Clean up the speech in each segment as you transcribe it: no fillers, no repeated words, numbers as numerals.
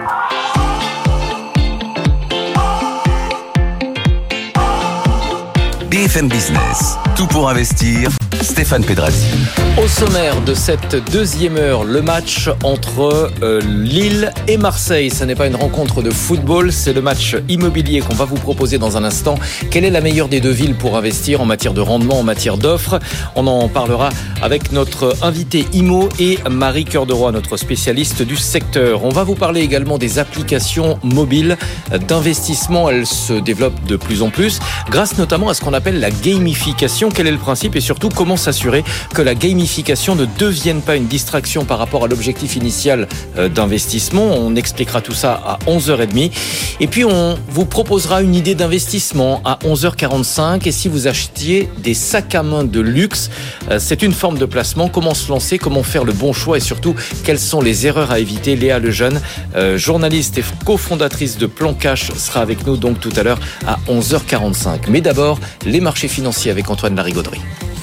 BFM Business, tout pour investir, Stéphane Pedrazi. Au sommaire de cette deuxième heure, le match entre Lille et Marseille. Ce n'est pas une rencontre de football, c'est le match immobilier qu'on va vous proposer dans un instant. Quelle est la meilleure des deux villes pour investir en matière de rendement, en matière d'offres ? On en parlera avec notre invité IMO et Marie Cœur de Roy, notre spécialiste du secteur. On va vous parler également des applications mobiles d'investissement. Elles se développent de plus en plus, grâce notamment à ce qu'on appelle la gamification. Quel est le principe et surtout comment s'assurer que la gamification ne devienne pas une distraction par rapport à l'objectif initial d'investissement. On expliquera tout ça à 11h30. Et puis on vous proposera une idée d'investissement à 11h45. Et si vous achetiez des sacs à main de luxe, c'est une forme de placement. Comment se lancer, comment faire le bon choix et surtout quelles sont les erreurs à éviter. Léa Lejeune, journaliste et cofondatrice de Plan Cash, sera avec nous donc tout à l'heure à 11h45. Mais d'abord, les marchés financiers avec Antoine Larigauderie.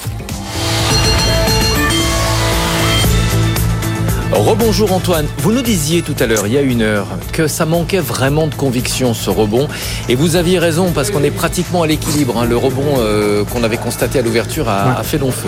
Rebonjour Antoine, vous nous disiez tout à l'heure, il y a une heure, que ça manquait vraiment de conviction ce rebond et vous aviez raison parce qu'on est pratiquement à l'équilibre. Le rebond qu'on avait constaté à l'ouverture a fait long feu.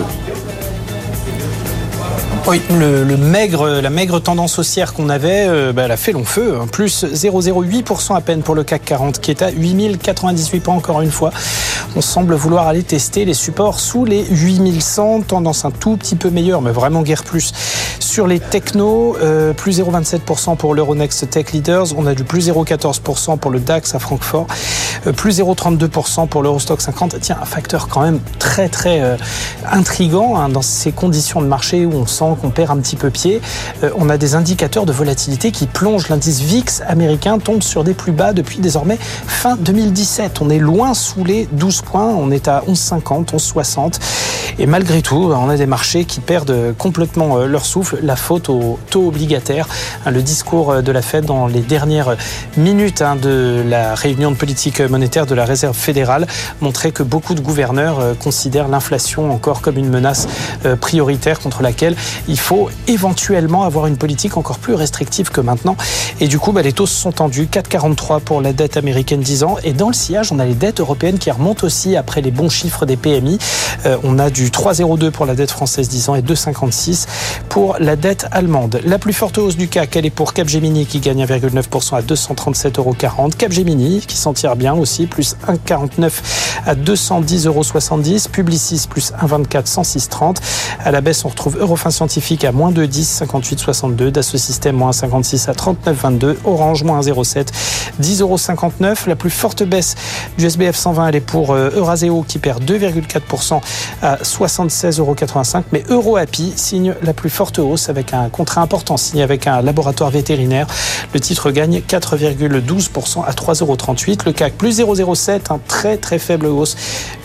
Oui, la maigre tendance haussière qu'on avait, elle a fait long feu. Plus 0,08% à peine pour le CAC 40 qui est à 8098 points encore une fois. On semble vouloir aller tester les supports sous les 8100, tendance un tout petit peu meilleure, mais vraiment guère plus. Sur les technos, plus 0,27% pour l'Euronext Tech Leaders, on a du plus 0,14% pour le DAX à Francfort, plus 0,32% pour l'Eurostock 50. Tiens, un facteur quand même très très intriguant dans ces conditions de marché où on sent qu'on perd un petit peu pied. On a des indicateurs de volatilité qui plongent. L'indice VIX américain tombe sur des plus bas depuis désormais fin 2017. On est loin sous les 12 points. On est à 11,50, 11,60. Et malgré tout, on a des marchés qui perdent complètement leur souffle. La faute au taux obligataire. Le discours de la Fed dans les dernières minutes de la réunion de politique monétaire de la Réserve fédérale montrait que beaucoup de gouverneurs considèrent l'inflation encore comme une menace prioritaire contre laquelle il faut éventuellement avoir une politique encore plus restrictive que maintenant. Et du coup, les taux se sont tendus. 4,43 pour la dette américaine 10 ans. Et dans le sillage, on a les dettes européennes qui remontent aussi après les bons chiffres des PMI. On a du 3,02 pour la dette française 10 ans et 2,56 pour la dette allemande. La plus forte hausse du CAC, elle est pour Capgemini qui gagne 1,9% à 237,40 €. Capgemini qui s'en tire bien aussi, plus 1,49 à 210,70 €. Publicis, plus 1,24, 106,30. À la baisse, on retrouve Eurofins Scientifique à moins 2,10, 58,62. Dassault Systèmes, moins 56 à 39,22. Orange, moins 0,7, 10,59 €. La plus forte baisse du SBF 120, elle est pour Euraseo qui perd 2,4% à 76,85 €. Mais EuroAPI signe la plus forte hausse avec un contrat important signé avec un laboratoire vétérinaire. Le titre gagne 4,12% à 3,38 €. Le CAC, plus 0,07, très très faible hausse.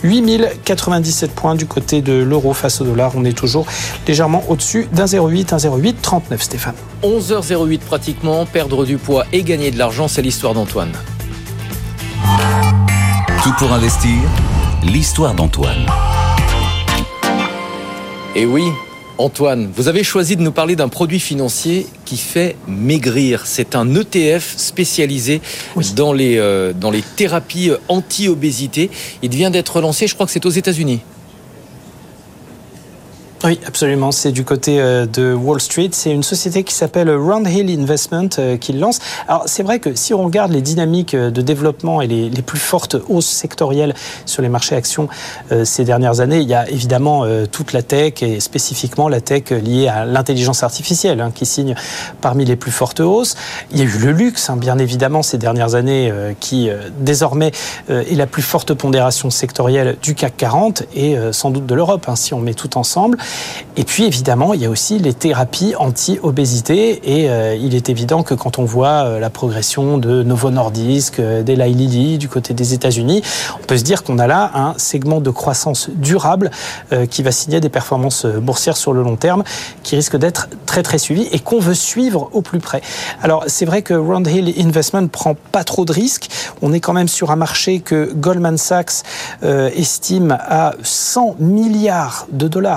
8097 points du côté de l'euro face au dollar. On est toujours légèrement au-dessus d'1,0839, Stéphane. 11h08 pratiquement, perdre du poids et gagner de l'argent, c'est l'histoire d'Antoine. Tout pour investir, l'histoire d'Antoine. Et oui, Antoine, vous avez choisi de nous parler d'un produit financier qui fait maigrir. C'est un ETF spécialisé dans les thérapies anti-obésité. Il vient d'être lancé, je crois que c'est aux États-Unis. Oui, absolument. C'est du côté de Wall Street. C'est une société qui s'appelle Roundhill Investment qui le lance. Alors, c'est vrai que si on regarde les dynamiques de développement et les plus fortes hausses sectorielles sur les marchés actions ces dernières années, il y a évidemment toute la tech et spécifiquement la tech liée à l'intelligence artificielle qui signe parmi les plus fortes hausses. Il y a eu le luxe, bien évidemment, ces dernières années qui désormais est la plus forte pondération sectorielle du CAC 40 et sans doute de l'Europe, si on met tout ensemble. Et puis évidemment, il y a aussi les thérapies anti-obésité et il est évident que quand on voit la progression de Novo Nordisk, d'Eli Lilly du côté des États-Unis, on peut se dire qu'on a là un segment de croissance durable qui va signer des performances boursières sur le long terme qui risque d'être très très suivi et qu'on veut suivre au plus près. Alors c'est vrai que Roundhill Investment prend pas trop de risques. On est quand même sur un marché que Goldman Sachs estime à 100 milliards de dollars quand même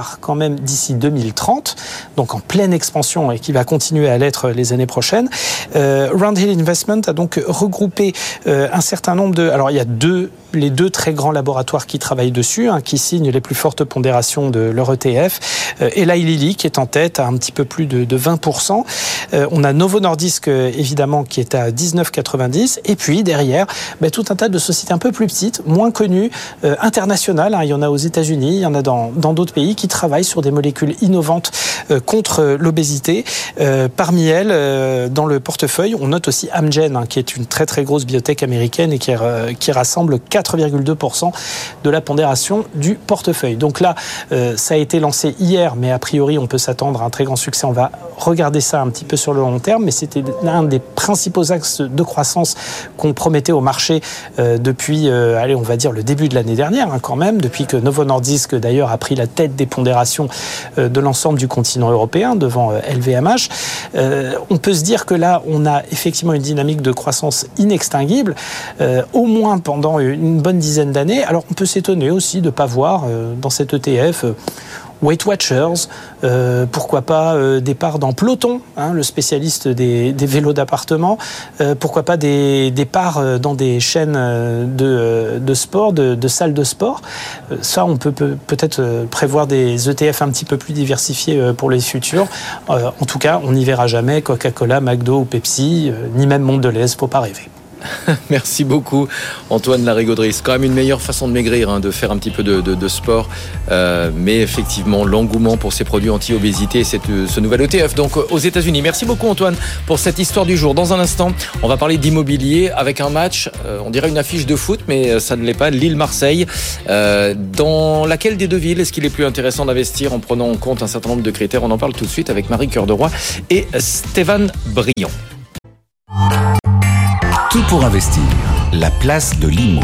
même d'ici 2030, donc en pleine expansion et qui va continuer à l'être les années prochaines. Roundhill Investment a donc regroupé un certain nombre de... Alors il y a les deux très grands laboratoires qui travaillent dessus, qui signent les plus fortes pondérations de leur ETF. Eli Lilly qui est en tête à un petit peu plus de 20%. On a Novo Nordisk évidemment qui est à 19,90. Et puis derrière, tout un tas de sociétés un peu plus petites, moins connues, internationales. Il y en a aux États-Unis, il y en a dans d'autres pays qui travaillent sur des molécules innovantes contre l'obésité. Parmi elles, dans le portefeuille, on note aussi Amgen, qui est une très très grosse biotech américaine et qui rassemble 4,2% de la pondération du portefeuille. Donc là, ça a été lancé hier, mais a priori, on peut s'attendre à un très grand succès. On va regarder ça un petit peu sur le long terme, mais c'était l'un des principaux axes de croissance qu'on promettait au marché depuis, on va dire, le début de l'année dernière, quand même, depuis que Novo Nordisk, d'ailleurs, a pris la tête des pondérations de l'ensemble du continent européen, devant LVMH. On peut se dire que là, on a effectivement une dynamique de croissance inextinguible, au moins pendant une bonne dizaine d'années. Alors, on peut s'étonner aussi de ne pas voir dans cet ETF Weight Watchers, pourquoi pas des parts dans Peloton, le spécialiste des vélos d'appartement, pourquoi pas des parts dans des chaînes de sport, de salles de sport. Ça, on peut peut-être prévoir des ETF un petit peu plus diversifiés pour les futurs. En tout cas, on n'y verra jamais Coca-Cola, McDo ou Pepsi, ni même Mondelez, faut pas rêver. Merci beaucoup Antoine Larigauderie. C'est quand même une meilleure façon de maigrir, de faire un petit peu de sport, mais effectivement l'engouement pour ces produits anti-obésité et ce nouvel ETF donc aux États-Unis. Merci beaucoup Antoine pour cette histoire du jour. Dans un instant, on va parler d'immobilier avec un match, on dirait une affiche de foot, mais ça ne l'est pas, Lille-Marseille. Dans laquelle des deux villes est-ce qu'il est plus intéressant d'investir en prenant en compte un certain nombre de critères? On en parle tout de suite avec Marie Cœur de Roy et Stéphane Briand. Tout pour investir, la place de l'IMO.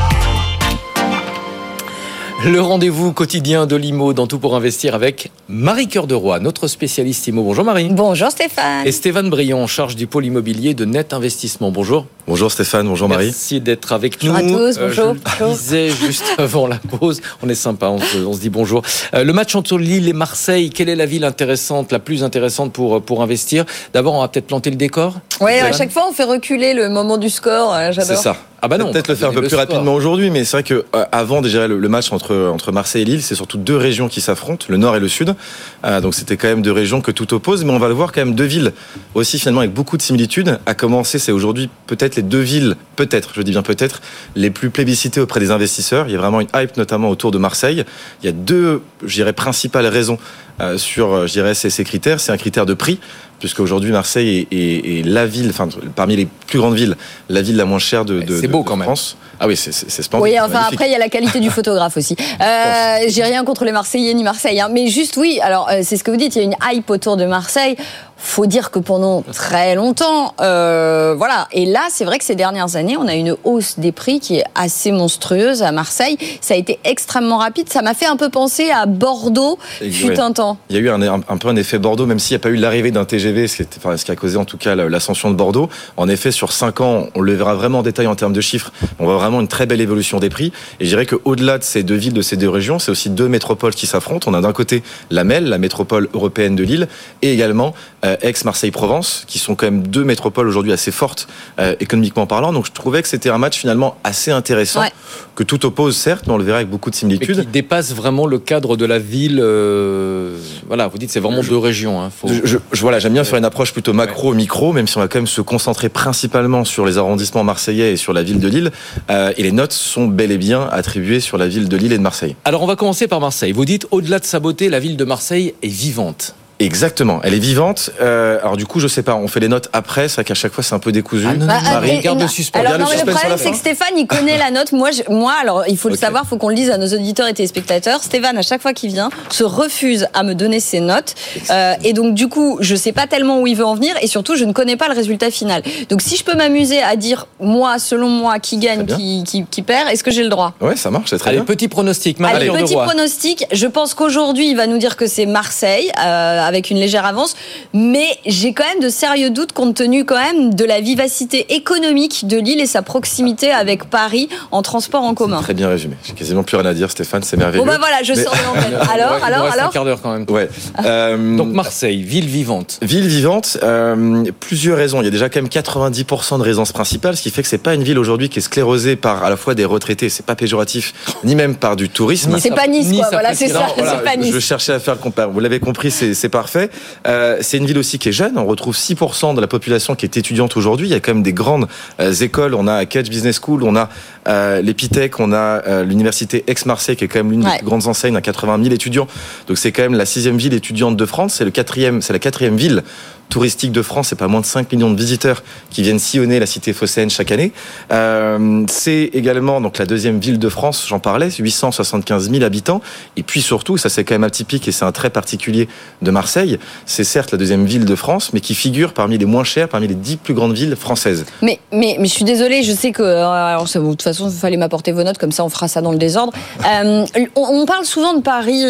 Le rendez-vous quotidien de l'IMO dans Tout pour investir avec Marie Cœur de Roy, notre spécialiste IMO. Bonjour Marie. Bonjour Stéphane. Et Stéphane Briand en charge du pôle immobilier de Net Investissement. Bonjour. Bonjour Stéphane, bonjour Marie. Merci d'être avec nous. Bonjour à tous, bonjour. Je le disais juste avant la pause, on est sympa, on se dit bonjour. Le match entre Lille et Marseille, quelle est la ville intéressante, la plus intéressante pour investir? D'abord, on va peut-être planter le décor. Oui, à chaque fois on fait reculer le moment du score, j'adore. C'est ça. Ah bah non, peut-être le faire un peu plus rapidement aujourd'hui, mais c'est vrai que avant déjà le match entre Marseille et Lille, c'est surtout deux régions qui s'affrontent, le nord et le sud. Donc c'était quand même deux régions que tout oppose, mais on va le voir quand même deux villes aussi finalement avec beaucoup de similitudes. À commencer, c'est aujourd'hui peut-être les deux villes, je dis bien peut-être, les plus plébiscitées auprès des investisseurs. Il y a vraiment une hype notamment autour de Marseille. Il y a deux, je dirais, principales raisons sur, je dirais, ces critères. C'est un critère de prix, puisque aujourd'hui Marseille est la ville, enfin parmi les plus grandes villes, la ville la moins chère de France. Ah oui, c'est splendide. Oui, enfin après il y a la qualité du photographe aussi. J'ai rien contre les Marseillais ni Marseille, mais juste oui. Alors c'est ce que vous dites, il y a une hype autour de Marseille. Faut dire que pendant très longtemps, voilà. Et là, c'est vrai que ces dernières années, on a une hausse des prix qui est assez monstrueuse à Marseille. Ça a été extrêmement rapide. Ça m'a fait un peu penser à Bordeaux, fut un temps. Il y a eu un peu un effet Bordeaux, même s'il n'y a pas eu l'arrivée d'un TGV, ce qui a causé en tout cas l'ascension de Bordeaux. En effet, sur 5 ans, on le verra vraiment en détail en termes de chiffres. On voit vraiment une très belle évolution des prix. Et je dirais qu'au-delà de ces deux villes, de ces deux régions, c'est aussi deux métropoles qui s'affrontent. On a d'un côté la MEL, la métropole européenne de Lille, et également Aix-Marseille-Provence, qui sont quand même deux métropoles aujourd'hui assez fortes économiquement parlant. Donc je trouvais que c'était un match finalement assez intéressant, que tout oppose certes, mais on le verra avec beaucoup de similitudes. Mais qui dépasse vraiment le cadre de la ville. Voilà, vous dites c'est vraiment deux régions. Voilà, j'aime bien faire une approche plutôt macro-micro, même si on va quand même se concentrer principalement sur les arrondissements marseillais et sur la ville de Lille. Et les notes sont bel et bien attribuées sur la ville de Lille et de Marseille. Alors on va commencer par Marseille. Vous dites, au-delà de sa beauté, la ville de Marseille est vivante. Exactement, elle est vivante. Alors du coup, je sais pas, on fait les notes après, c'est vrai qu'à chaque fois c'est un peu décousu. Marie, garde le suspense. Alors non, mais le problème c'est que Stéphane, il connaît la note. Moi, alors il faut le savoir, il faut qu'on le dise à nos auditeurs et téléspectateurs. Stéphane, à chaque fois qu'il vient, se refuse à me donner ses notes. Et donc du coup, je sais pas tellement où il veut en venir, et surtout, je ne connais pas le résultat final. Donc si je peux m'amuser à dire moi, selon moi, qui gagne, qui perd, est-ce que j'ai le droit? Ouais, ça marche, c'est très bien. Petit pronostic. Allez, petit pronostic. Je pense qu'aujourd'hui, il va nous dire que c'est Marseille. avec une légère avance, mais j'ai quand même de sérieux doutes compte tenu quand même de la vivacité économique de Lille et sa proximité avec Paris en transport en commun. Très bien résumé. J'ai quasiment plus rien à dire, Stéphane, c'est merveilleux. Bon bah voilà, je sors de l'antenne. Alors, un quart d'heure quand même. Ouais. Donc Marseille, ville vivante. Ville vivante, plusieurs raisons. Il y a déjà quand même 90% de résidences principales, ce qui fait que c'est pas une ville aujourd'hui qui est sclérosée par à la fois des retraités, c'est pas péjoratif, ni même par du tourisme. C'est pas Nice, quoi. Voilà, c'est ça. Voilà, c'est pas Nice. Je cherchais à faire le compare. Vous l'avez compris, c'est parfait. C'est une ville aussi qui est jeune. On retrouve 6% de la population qui est étudiante aujourd'hui. Il y a quand même des grandes écoles. On a Catch Business School, on a l'Epitech, on a l'université Aix-Marseille qui est quand même l'une des plus grandes enseignes à 80 000 étudiants. Donc c'est quand même la 6e ville étudiante de France. C'est la 4e ville touristique de France, c'est pas moins de 5 millions de visiteurs qui viennent sillonner la cité phocéenne chaque année. C'est également donc la 2e ville de France, j'en parlais, 875 000 habitants. Et puis surtout, ça c'est quand même atypique et c'est un trait particulier de Marseille, c'est certes la 2e ville de France, mais qui figure parmi les moins chères, parmi les 10 plus grandes villes françaises. Mais je suis désolée, je sais que alors, de toute façon, il fallait m'apporter vos notes, comme ça on fera ça dans le désordre. On parle souvent de Paris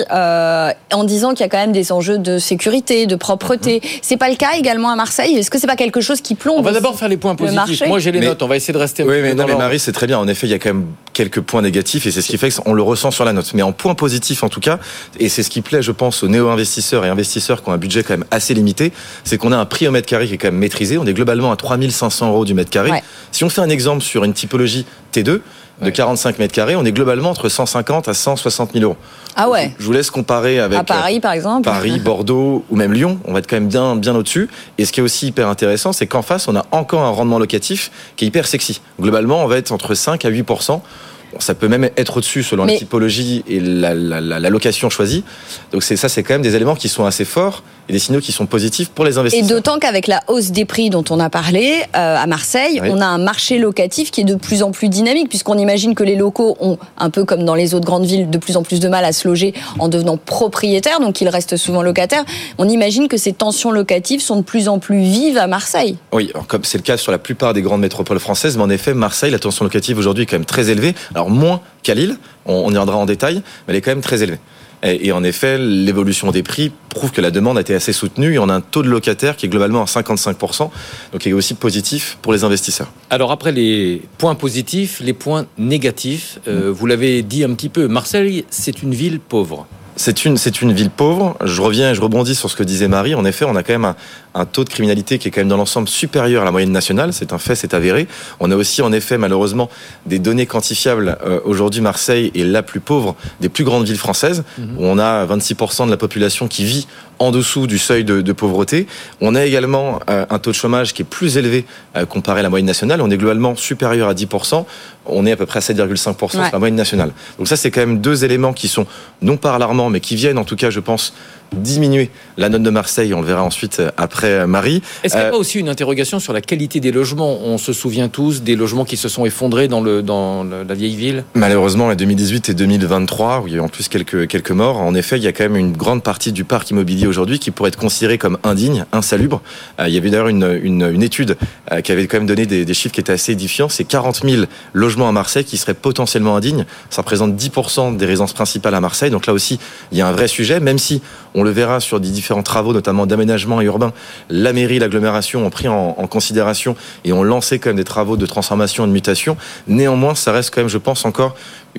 en disant qu'il y a quand même des enjeux de sécurité, de propreté. C'est pas le cas également à Marseille. Est-ce que c'est pas quelque chose qui plombe? On va d'abord faire les points positifs. Moi j'ai les notes, on va essayer de rester. Oui, mais Marie, c'est très bien. En effet, il y a quand même quelques points négatifs et c'est ce qui fait qu'on le ressent sur la note. Mais en point positif en tout cas, et c'est ce qui plaît, je pense, aux néo-investisseurs et investisseurs qui ont un budget quand même assez limité, c'est qu'on a un prix au mètre carré qui est quand même maîtrisé. On est globalement à 3 500 € du mètre carré. Ouais. Si on fait un exemple sur une typologie T2 de 45 mètres carrés, on est globalement entre 150 à 160 000 €. Ah ouais. Je vous laisse comparer avec à Paris, par exemple. Paris, Bordeaux ou même Lyon. On va être quand même bien au-dessus. Et ce qui est aussi hyper intéressant, c'est qu'en face, on a encore un rendement locatif qui est hyper sexy. Globalement, on va être entre 5 à 8%. Ça peut même être au-dessus selon la typologie et la location choisie. Donc c'est quand même des éléments qui sont assez forts et des signaux qui sont positifs pour les investisseurs. Et d'autant qu'avec la hausse des prix dont on a parlé à Marseille, on a un marché locatif qui est de plus en plus dynamique, puisqu'on imagine que les locaux ont, un peu comme dans les autres grandes villes, de plus en plus de mal à se loger en devenant propriétaires, donc ils restent souvent locataires. On imagine que ces tensions locatives sont de plus en plus vives à Marseille. Oui, alors, comme c'est le cas sur la plupart des grandes métropoles françaises, mais en effet, Marseille, la tension locative aujourd'hui est quand même très élevée. Alors moins qu'à Lille, on y reviendra en détail, mais elle est quand même très élevée. Et en effet, l'évolution des prix prouve que la demande a été assez soutenue et on a un taux de locataires qui est globalement à 55%, donc qui est aussi positif pour les investisseurs. Alors après les points positifs, les points négatifs, vous l'avez dit un petit peu, Marseille, c'est une ville pauvre. C'est une ville pauvre. Je rebondis sur ce que disait Marie. En effet, on a quand même un taux de criminalité qui est quand même dans l'ensemble supérieur à la moyenne nationale. C'est un fait, c'est avéré. On a aussi, en effet, malheureusement, des données quantifiables. Aujourd'hui, Marseille est la plus pauvre des plus grandes villes françaises, où on a 26% de la population qui vit en dessous du seuil de pauvreté. On a également un taux de chômage qui est plus élevé comparé à la moyenne nationale. On est globalement supérieur à 10%. On est à peu près à 7,5% sur la moyenne nationale. Donc ça, c'est quand même deux éléments qui sont non pas alarmants, mais qui viennent, en tout cas, je pense, diminuer la note de Marseille. On le verra ensuite après Marie. Est-ce qu'il n'y a pas aussi une interrogation sur la qualité des logements? On se souvient tous des logements qui se sont effondrés dans la vieille ville. Malheureusement, en 2018 et 2023, où il y a eu en plus quelques morts, en effet, il y a quand même une grande partie du parc immobilier aujourd'hui qui pourrait être considéré comme indigne, insalubre. Il y avait d'ailleurs une étude qui avait quand même donné des chiffres qui étaient assez édifiants. C'est 40 000 logements à Marseille qui seraient potentiellement indignes. Ça représente 10% des résidences principales à Marseille. Donc là aussi, il y a un vrai sujet, même si on le verra sur des différents travaux, notamment d'aménagement et urbain. La mairie, l'agglomération ont pris en considération et ont lancé quand même des travaux de transformation et de mutation. Néanmoins, ça reste quand même, je pense, encore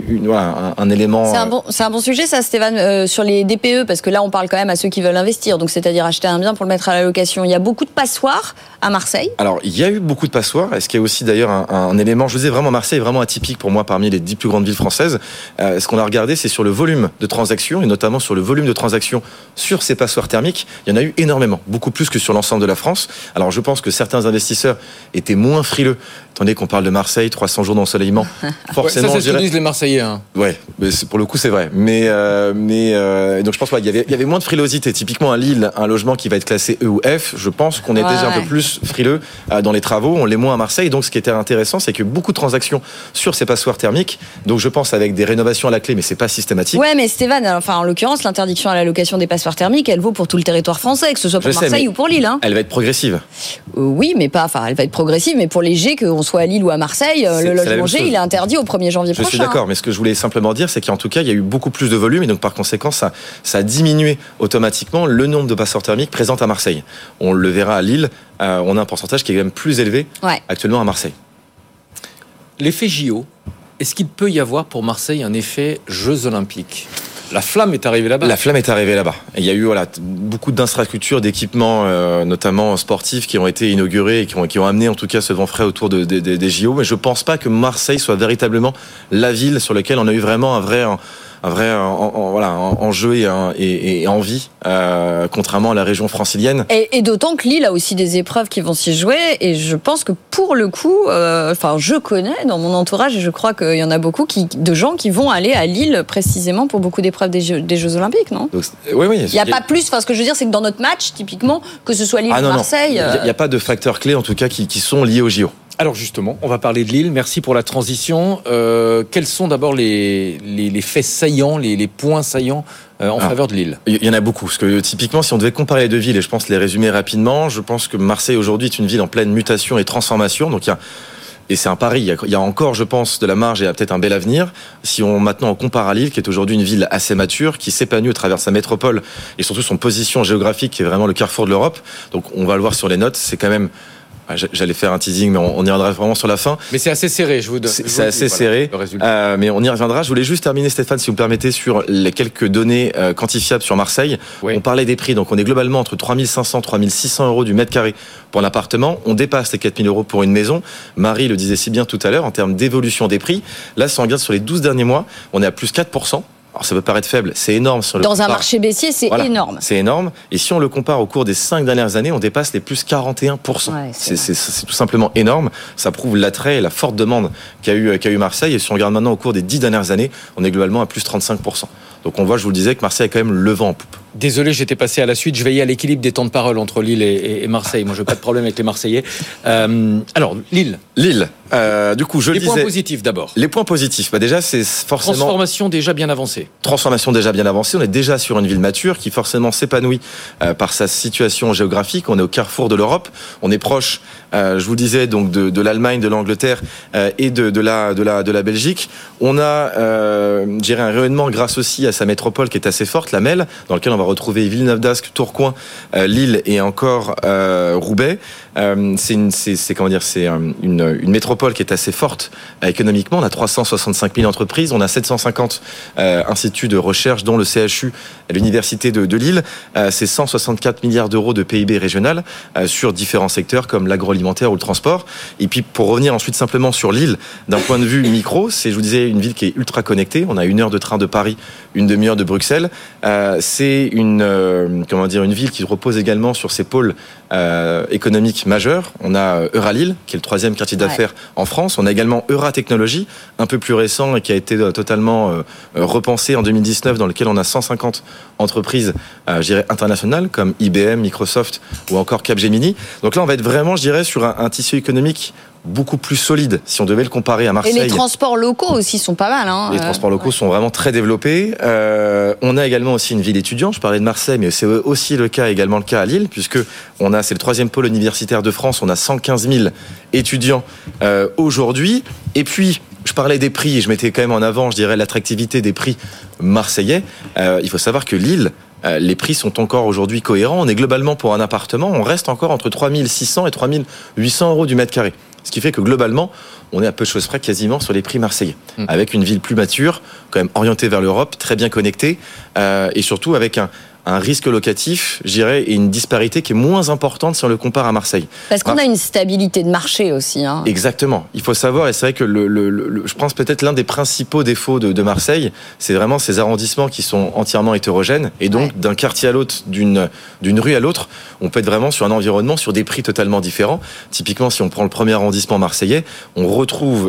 un élément... C'est un bon sujet, ça, Stéphane, sur les DPE, parce que là, on parle quand même à ceux qui veulent investir, donc c'est-à-dire acheter un bien pour le mettre à la location. Il y a beaucoup de passoires à Marseille. Alors, il y a eu beaucoup de passoires. Est-ce qu'il y a aussi d'ailleurs un élément, je vous disais vraiment, Marseille est vraiment atypique pour moi parmi les 10 plus grandes villes françaises. Ce qu'on a regardé, c'est sur le volume de transactions, et notamment sur le volume de transactions sur ces passoires thermiques. Il y en a eu énormément, beaucoup plus que sur l'ensemble de la France. Alors, je pense que certains investisseurs étaient moins frileux. Attendez qu'on parle de Marseille, 300 jours d'ensoleillement. Forcément, ça, c'est ce que disent les Marseillais. Hein. Ouais, mais pour le coup, c'est vrai. Mais donc je pense qu'il y avait moins de frilosité. Typiquement à Lille, un logement qui va être classé E ou F, je pense qu'on est déjà un peu plus frileux dans les travaux. On l'est moins à Marseille. Donc ce qui était intéressant, c'est que beaucoup de transactions sur ces passoires thermiques. Donc je pense avec des rénovations à la clé, mais c'est pas systématique. Ouais, mais Stéphane, enfin en l'occurrence, l'interdiction à la location des passoires thermiques, elle vaut pour tout le territoire français, que ce soit pour Marseille ou pour Lille. Hein. Elle va être progressive. Oui, mais pas. Enfin, elle va être progressive, mais pour les G, qu'on soit à Lille ou à Marseille, le logement G, il est interdit au 1er janvier prochain. Je suis d'accord, mais mais ce que je voulais simplement dire, c'est qu'en tout cas, il y a eu beaucoup plus de volume et donc par conséquent, ça a diminué automatiquement le nombre de passoires thermiques présentes à Marseille. On le verra à Lille, on a un pourcentage qui est quand même plus élevé actuellement à Marseille. L'effet JO, est-ce qu'il peut y avoir pour Marseille un effet Jeux Olympiques ? La flamme est arrivée là-bas. La flamme est arrivée là-bas. Et il y a eu beaucoup d'infrastructures, d'équipements, notamment sportifs, qui ont été inaugurés et qui ont amené en tout cas ce vent frais autour des JO. Mais je pense pas que Marseille soit véritablement la ville sur laquelle on a eu vraiment un vrai enjeu et envie, contrairement à la région francilienne. Et d'autant que Lille a aussi des épreuves qui vont s'y jouer, et je pense que pour le coup, je connais dans mon entourage, et je crois qu'il y en a beaucoup de gens qui vont aller à Lille précisément pour beaucoup d'épreuves des Jeux Olympiques, non ? Donc, oui. Il n'y a pas plus, ce que je veux dire, c'est que dans notre match, typiquement, que ce soit Lille ou Marseille... Il n'y a pas de facteurs clés, en tout cas, qui sont liés aux JO. Alors justement, on va parler de Lille. Merci pour la transition. Quels sont d'abord les faits saillants, les points saillants en faveur de Lille ? Il y en a beaucoup. Parce que typiquement, si on devait comparer les deux villes, et je pense les résumer rapidement, je pense que Marseille aujourd'hui est une ville en pleine mutation et transformation. Donc et c'est un pari. Il y a encore, je pense, de la marge et peut-être un bel avenir. Si maintenant on compare à Lille, qui est aujourd'hui une ville assez mature, qui s'épanouit au travers de sa métropole et surtout son position géographique, qui est vraiment le carrefour de l'Europe. Donc on va le voir sur les notes. C'est quand même... J'allais faire un teasing, mais on y reviendra vraiment sur la fin. Mais c'est assez serré, je vous donne. C'est assez serré, mais on y reviendra. Je voulais juste terminer, Stéphane, si vous me permettez, sur les quelques données quantifiables sur Marseille. Oui. On parlait des prix, donc on est globalement entre 3 500 et 3 600 euros du mètre carré pour un appartement. On dépasse les 4 000 euros pour une maison. Marie le disait si bien tout à l'heure, en termes d'évolution des prix. Là, si on regarde sur les 12 derniers mois, on est à plus 4%. Alors ça peut paraître faible, c'est énorme sur le Dans un marché baissier, c'est énorme. C'est énorme. Et si on le compare au cours des 5 dernières années, on dépasse les plus 41%. Ouais, c'est tout simplement énorme. Ça prouve l'attrait et la forte demande qu'a eu Marseille. Et si on regarde maintenant au cours des 10 dernières années, on est globalement à plus 35%. Donc on voit, je vous le disais, que Marseille a quand même le vent en poupe. Désolé, j'étais passé à la suite. Je veillais à l'équilibre des temps de parole entre Lille et Marseille. Moi, je n'ai pas de problème avec les Marseillais. Alors, Lille. Du coup, les points positifs d'abord. Les points positifs, déjà, c'est forcément... Transformation déjà bien avancée. On est déjà sur une ville mature qui forcément s'épanouit par sa situation géographique. On est au carrefour de l'Europe. On est proche, je vous le disais, donc de l'Allemagne, de l'Angleterre et de la Belgique. On a, un rayonnement grâce aussi à sa métropole qui est assez forte, la MEL, dans lequel on va retrouver Villeneuve-d'Ascq, Tourcoing, Lille et encore Roubaix. C'est une métropole qui est assez forte économiquement. On a 365 000 entreprises, on a 750 instituts de recherche, dont le CHU et l'université de Lille. C'est 164 milliards d'euros de PIB régional sur différents secteurs comme l'agroalimentaire ou le transport. Et puis pour revenir ensuite simplement sur Lille, d'un point de vue micro, c'est, je vous disais, une ville qui est ultra connectée. On a 1 heure de train de Paris, une demi-heure de Bruxelles. C'est une ville qui repose également sur ses pôles économiques majeurs. On a Euralille, qui est le 3e quartier d'affaires en France. On a également Euratechnologie, un peu plus récent et qui a été totalement repensé en 2019, dans lequel on a 150 entreprises, internationales, comme IBM, Microsoft ou encore Capgemini. Donc là, on va être vraiment, sur un tissu économique beaucoup plus solide, si on devait le comparer à Marseille. Et les transports locaux aussi sont pas mal. Les transports locaux sont vraiment très développés. On a également aussi une ville étudiante. Je parlais de Marseille, mais c'est aussi également le cas à Lille, puisque c'est le 3e pôle universitaire de France. On a 115 000 étudiants aujourd'hui. Et puis, je parlais des prix, et je mettais quand même en avant, l'attractivité des prix marseillais. Il faut savoir que Lille, les prix sont encore aujourd'hui cohérents. On est globalement, pour un appartement, on reste encore entre 3 600 et 3 800 euros du mètre carré. Ce qui fait que globalement, on est à peu de choses près quasiment sur les prix marseillais. Avec une ville plus mature, quand même orientée vers l'Europe, très bien connectée, et surtout avec un risque locatif, et une disparité qui est moins importante si on le compare à Marseille. Parce qu'on a une stabilité de marché aussi. Exactement. Il faut savoir, et c'est vrai que je pense peut-être l'un des principaux défauts de Marseille, c'est vraiment ces arrondissements qui sont entièrement hétérogènes, et donc d'un quartier à l'autre, d'une rue à l'autre, on peut être vraiment sur un environnement, sur des prix totalement différents. Typiquement, si on prend le premier arrondissement marseillais, on retrouve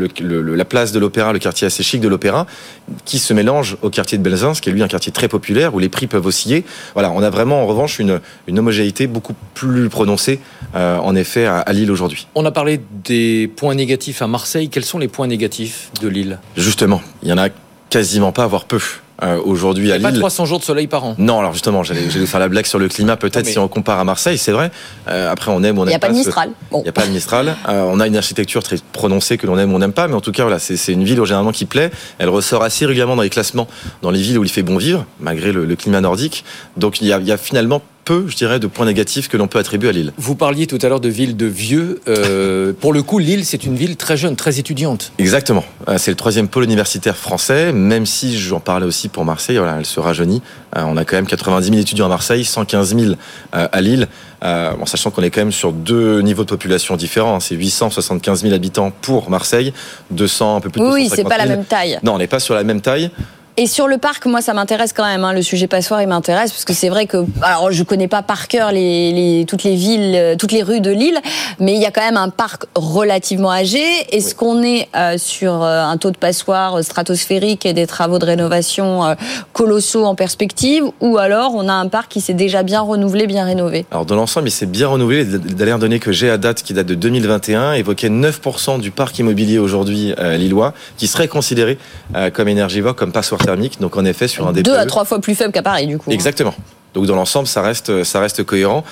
la place de l'Opéra, le quartier assez chic de l'Opéra, qui se mélange au quartier de Belzunce, qui est lui un quartier très populaire, où les prix peuvent aussi. Voilà, on a vraiment en revanche une homogénéité beaucoup plus prononcée en effet à Lille aujourd'hui. On a parlé des points négatifs à Marseille. Quels sont les points négatifs de Lille ? Justement, il y en a quasiment pas, voire peu. aujourd'hui à Lille. Pas 300 jours de soleil par an. Non, alors justement, j'allais vous faire la blague sur le climat. Peut-être si on compare à Marseille, c'est vrai. Après, on aime ou on n'aime pas. Il n'y a pas de Mistral. Il n'y a pas de Mistral. On a une architecture très prononcée que l'on aime ou on n'aime pas. Mais en tout cas, voilà, c'est une ville généralement qui plaît. Elle ressort assez régulièrement dans les classements, dans les villes où il fait bon vivre, malgré le climat nordique. Donc il y a finalement peu, je dirais, de points négatifs que l'on peut attribuer à Lille. Vous parliez tout à l'heure de ville de vieux. Pour le coup, Lille, c'est une ville très jeune, très étudiante. Exactement. C'est le 3e pôle universitaire français, même si j'en parlais aussi pour Marseille, voilà, elle se rajeunit. On a quand même 90 000 étudiants à Marseille, 115 000 à Lille, en sachant qu'on est quand même sur 2 niveaux de population différents. C'est 875 000 habitants pour Marseille, 200, un peu plus de 250 000. Oui, c'est pas la même taille. Non, on n'est pas sur la même taille. Et sur le parc, moi, ça m'intéresse quand même. Le sujet passoire, il m'intéresse parce que c'est vrai que, alors, je connais pas par cœur toutes les villes, toutes les rues de Lille, mais il y a quand même un parc relativement âgé. Est-ce qu'on est sur un taux de passoire stratosphérique et des travaux de rénovation colossaux en perspective, ou alors on a un parc qui s'est déjà bien renouvelé, bien rénové? Alors, dans l'ensemble, il s'est bien renouvelé. Les dernières données que j'ai à date, qui datent de 2021, évoquaient 9% du parc immobilier aujourd'hui lillois qui serait considéré comme énergivore, comme passoire thermique, donc en effet sur un DPE 2 à 3 fois plus faible qu'à Paris, du coup. Exactement. Donc dans l'ensemble, ça reste cohérent.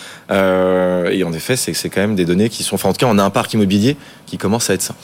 Et en effet, c'est quand même des données qui sont. Enfin, en tout cas, on a un parc immobilier qui commence à être sain.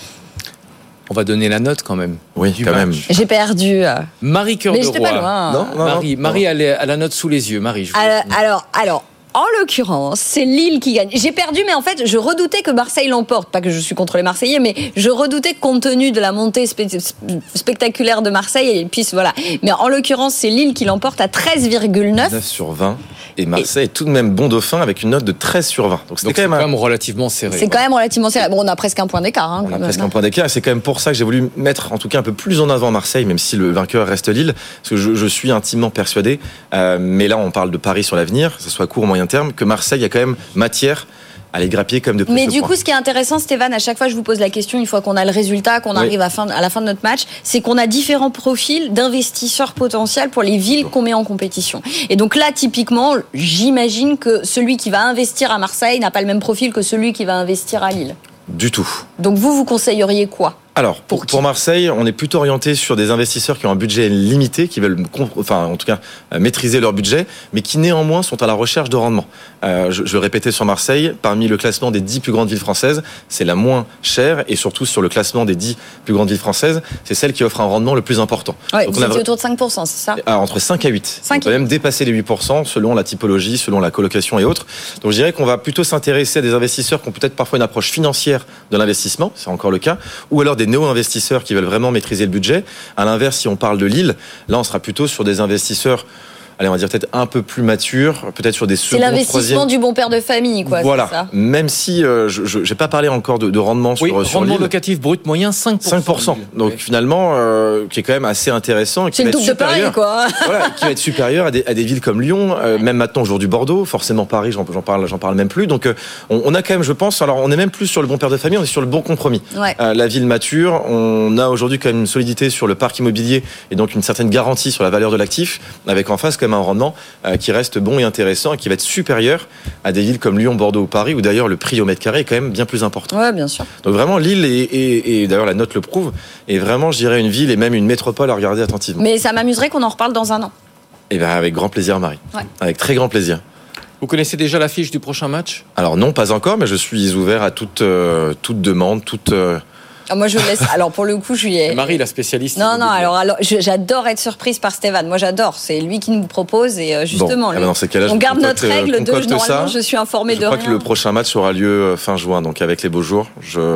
On va donner la note quand même. Oui, quand même. J'ai perdu. Marie Cœur de Roi. Mais j'étais pas loin. Non. Marie a la note sous les yeux. Marie. Alors. En l'occurrence, c'est Lille qui gagne. J'ai perdu, mais en fait, je redoutais que Marseille l'emporte. Pas que je suis contre les Marseillais, mais je redoutais que, compte tenu de la montée spectaculaire de Marseille, et puis voilà. Mais en l'occurrence, c'est Lille qui l'emporte à 13,9. 9 sur 20. Et Marseille est tout de même bon dauphin avec une note de 13 sur 20. Donc c'est quand même relativement serré. C'est quand même relativement serré. Bon, on a presque un point d'écart. On a presque un point d'écart. Et c'est quand même pour ça que j'ai voulu mettre, en tout cas, un peu plus en avant Marseille, même si le vainqueur reste Lille. Parce que je suis intimement persuadé, mais là, on parle de pari sur l'avenir, que ce soit court ou moyen terme, que Marseille a quand même matière à les grappiller comme de plus. Mais du coup, ce qui est intéressant, Stéphane, à chaque fois je vous pose la question, une fois qu'on a le résultat, qu'on arrive à la fin de notre match, c'est qu'on a différents profils d'investisseurs potentiels pour les villes qu'on met en compétition. Et donc là, typiquement, j'imagine que celui qui va investir à Marseille n'a pas le même profil que celui qui va investir à Lille. Du tout. Donc vous conseilleriez quoi ? Alors, pour Marseille, on est plutôt orienté sur des investisseurs qui ont un budget limité, qui veulent, en tout cas, maîtriser leur budget, mais qui néanmoins sont à la recherche de rendement. Je vais répéter sur Marseille, parmi le classement des 10 plus grandes villes françaises, c'est la moins chère, et surtout sur le classement des 10 plus grandes villes françaises, c'est celle qui offre un rendement le plus important. Ouais, vous étiez autour de 5%, c'est ça ? Entre 5 à 8. On peut même dépasser les 8% selon la typologie, selon la colocation et autres. Donc je dirais qu'on va plutôt s'intéresser à des investisseurs qui ont peut-être parfois une approche financière de l'investissement, c'est encore le cas, ou alors des néo-investisseurs qui veulent vraiment maîtriser le budget. À l'inverse, si on parle de Lille, là on sera plutôt sur des investisseurs, allez, on va dire peut-être un peu plus matures, peut-être sur des secondes, troisièmes. C'est l'investissement du bon père de famille, quoi. Voilà. C'est ça. Même si je n'ai pas parlé encore de rendement sur rendement Lille. Locatif brut moyen 5%. 5%. Donc finalement, qui est quand même assez intéressant. Et qui c'est le double de Paris, quoi. Voilà, qui va être supérieur à des villes comme Lyon, même maintenant aujourd'hui Bordeaux, forcément Paris, j'en parle même plus. Donc on a quand même, je pense, alors on est même plus sur le bon père de famille, on est sur le bon compromis. Ouais. La ville mature, on a aujourd'hui quand même une solidité sur le parc immobilier et donc une certaine garantie sur la valeur de l'actif, avec en face quand même un rendement qui reste bon et intéressant et qui va être supérieur à des villes comme Lyon, Bordeaux ou Paris, où d'ailleurs le prix au mètre carré est quand même bien plus important. Ouais, bien sûr. Donc vraiment Lille et d'ailleurs la note le prouve, est vraiment, je dirais, une ville et même une métropole à regarder attentivement. Mais ça m'amuserait qu'on en reparle dans un an. Et bien avec grand plaisir, Marie. Ouais. Avec très grand plaisir. Vous connaissez déjà l'affiche du prochain match ? Alors non, pas encore, mais je suis ouvert à toute demande, toute... Moi, je laisse. Alors, pour le coup, je suis. Marie, la spécialiste. Non, alors, j'adore être surprise par Stéphane. Moi, j'adore. C'est lui qui nous propose et justement. Bon, dans ces cas-là, on garde notre règle de normalement, ça. je suis informé de rien. Je crois que le prochain match aura lieu fin juin, donc avec les beaux jours,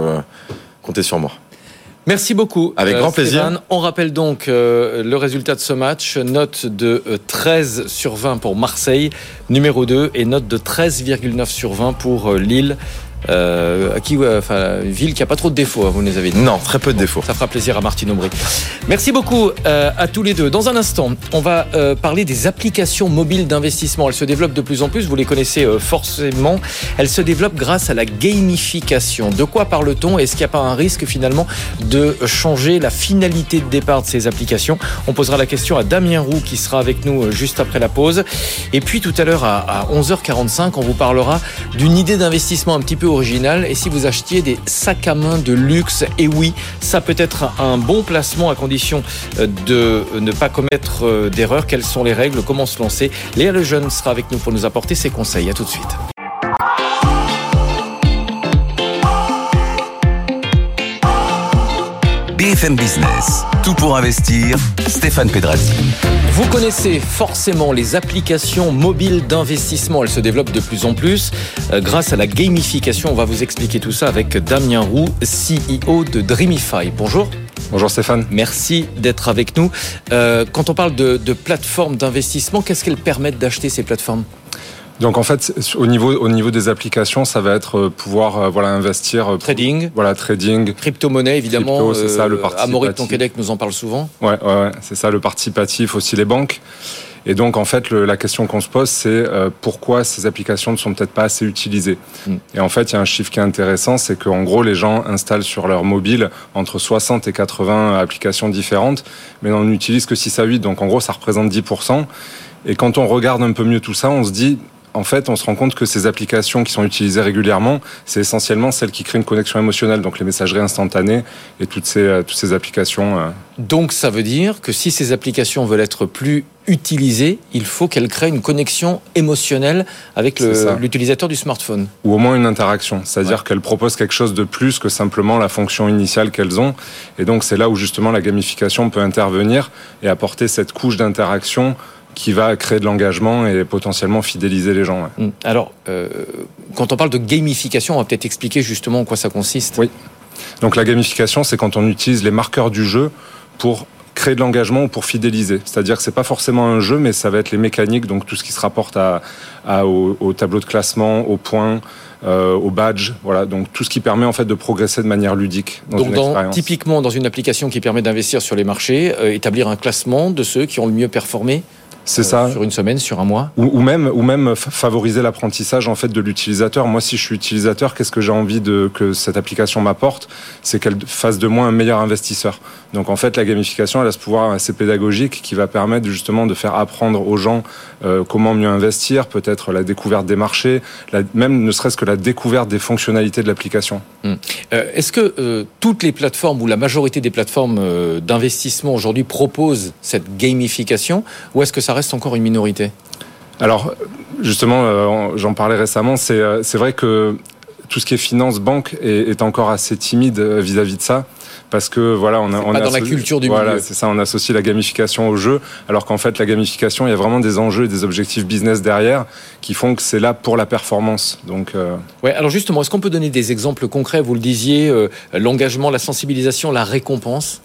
comptez sur moi. Merci beaucoup. Avec grand plaisir. Stéphane. On rappelle donc le résultat de ce match. Note de 13 sur 20 pour Marseille, numéro 2, et note de 13,9 sur 20 pour Lille. Ville qui a pas trop de défauts, vous nous avez dit. Non, très peu de défauts. Ça fera plaisir à Martine Aubry. Merci beaucoup à tous les deux. Dans un instant, on va parler des applications mobiles d'investissement. Elles se développent de plus en plus, vous les connaissez forcément. Elles se développent grâce à la gamification. De quoi parle-t-on ? Est-ce qu'il n'y a pas un risque finalement de changer la finalité de départ de ces applications ? On posera la question à Damien Roux qui sera avec nous juste après la pause. Et puis tout à l'heure à 11h45, on vous parlera d'une idée d'investissement un petit peu original. Et si vous achetiez des sacs à main de luxe, et oui, ça peut être un bon placement à condition de ne pas commettre d'erreurs. Quelles sont les règles? Comment se lancer? Léa Lejeune sera avec nous pour nous apporter ses conseils. À tout de suite. BFM Business, tout pour investir, Stéphane Pedrazi. Vous connaissez forcément les applications mobiles d'investissement. Elles se développent de plus en plus grâce à la gamification. On va vous expliquer tout ça avec Damien Roux, CEO de Dreamify. Bonjour. Bonjour Stéphane. Merci d'être avec nous. Quand on parle de plateformes d'investissement, qu'est-ce qu'elles permettent d'acheter ces plateformes ? Donc en fait, au niveau des applications, ça va être pouvoir investir. Trading. Trading. Crypto-monnaie, évidemment. Crypto, c'est ça, le participatif. Amaury de Tonquédec nous en parle souvent. Ouais, c'est ça, le participatif, aussi les banques. Et donc en fait, la question qu'on se pose, c'est pourquoi ces applications ne sont peut-être pas assez utilisées. Et en fait, il y a un chiffre qui est intéressant, c'est qu'en gros, les gens installent sur leur mobile entre 60 et 80 applications différentes, mais on n'en utilise que 6 à 8. Donc en gros, ça représente 10%. Et quand on regarde un peu mieux tout ça, on se dit... En fait, on se rend compte que ces applications qui sont utilisées régulièrement, c'est essentiellement celles qui créent une connexion émotionnelle, donc les messageries instantanées et toutes ces applications. Donc ça veut dire que si ces applications veulent être plus utilisées, il faut qu'elles créent une connexion émotionnelle avec l'utilisateur du smartphone. Ou au moins une interaction, c'est-à-dire qu'elles proposent quelque chose de plus que simplement la fonction initiale qu'elles ont. Et donc c'est là où justement la gamification peut intervenir et apporter cette couche d'interaction qui va créer de l'engagement et potentiellement fidéliser les gens. Ouais. Alors, quand on parle de gamification, on va peut-être expliquer justement en quoi ça consiste. Oui. Donc la gamification, c'est quand on utilise les marqueurs du jeu pour créer de l'engagement ou pour fidéliser. C'est-à-dire que c'est pas forcément un jeu, mais ça va être les mécaniques, donc tout ce qui se rapporte au tableau de classement, aux points, au badge, voilà, donc tout ce qui permet en fait de progresser de manière ludique dans une expérience. Typiquement, dans une application qui permet d'investir sur les marchés, établir un classement de ceux qui ont le mieux performé. C'est ça. Sur une semaine, sur un mois. Ou même favoriser l'apprentissage en fait de l'utilisateur. Moi, si je suis utilisateur, qu'est-ce que j'ai envie que cette application m'apporte ? C'est qu'elle fasse de moi un meilleur investisseur. Donc en fait, la gamification, elle a ce pouvoir assez pédagogique qui va permettre justement de faire apprendre aux gens comment mieux investir, peut-être la découverte des marchés, même ne serait-ce que la découverte des fonctionnalités de l'application. Est-ce que toutes les plateformes ou la majorité des plateformes d'investissement aujourd'hui proposent cette gamification, ou est-ce que ça reste encore une minorité ? Alors, justement, j'en parlais récemment, c'est vrai que tout ce qui est finance, banque est encore assez timide vis-à-vis de ça. Parce que voilà, on pas dans la culture du milieu. Voilà, c'est ça, on associe la gamification au jeu, alors qu'en fait la gamification, il y a vraiment des enjeux et des objectifs business derrière qui font que c'est là pour la performance. Donc ouais, alors justement, est-ce qu'on peut donner des exemples concrets ? Vous le disiez, l'engagement, la sensibilisation, la récompense.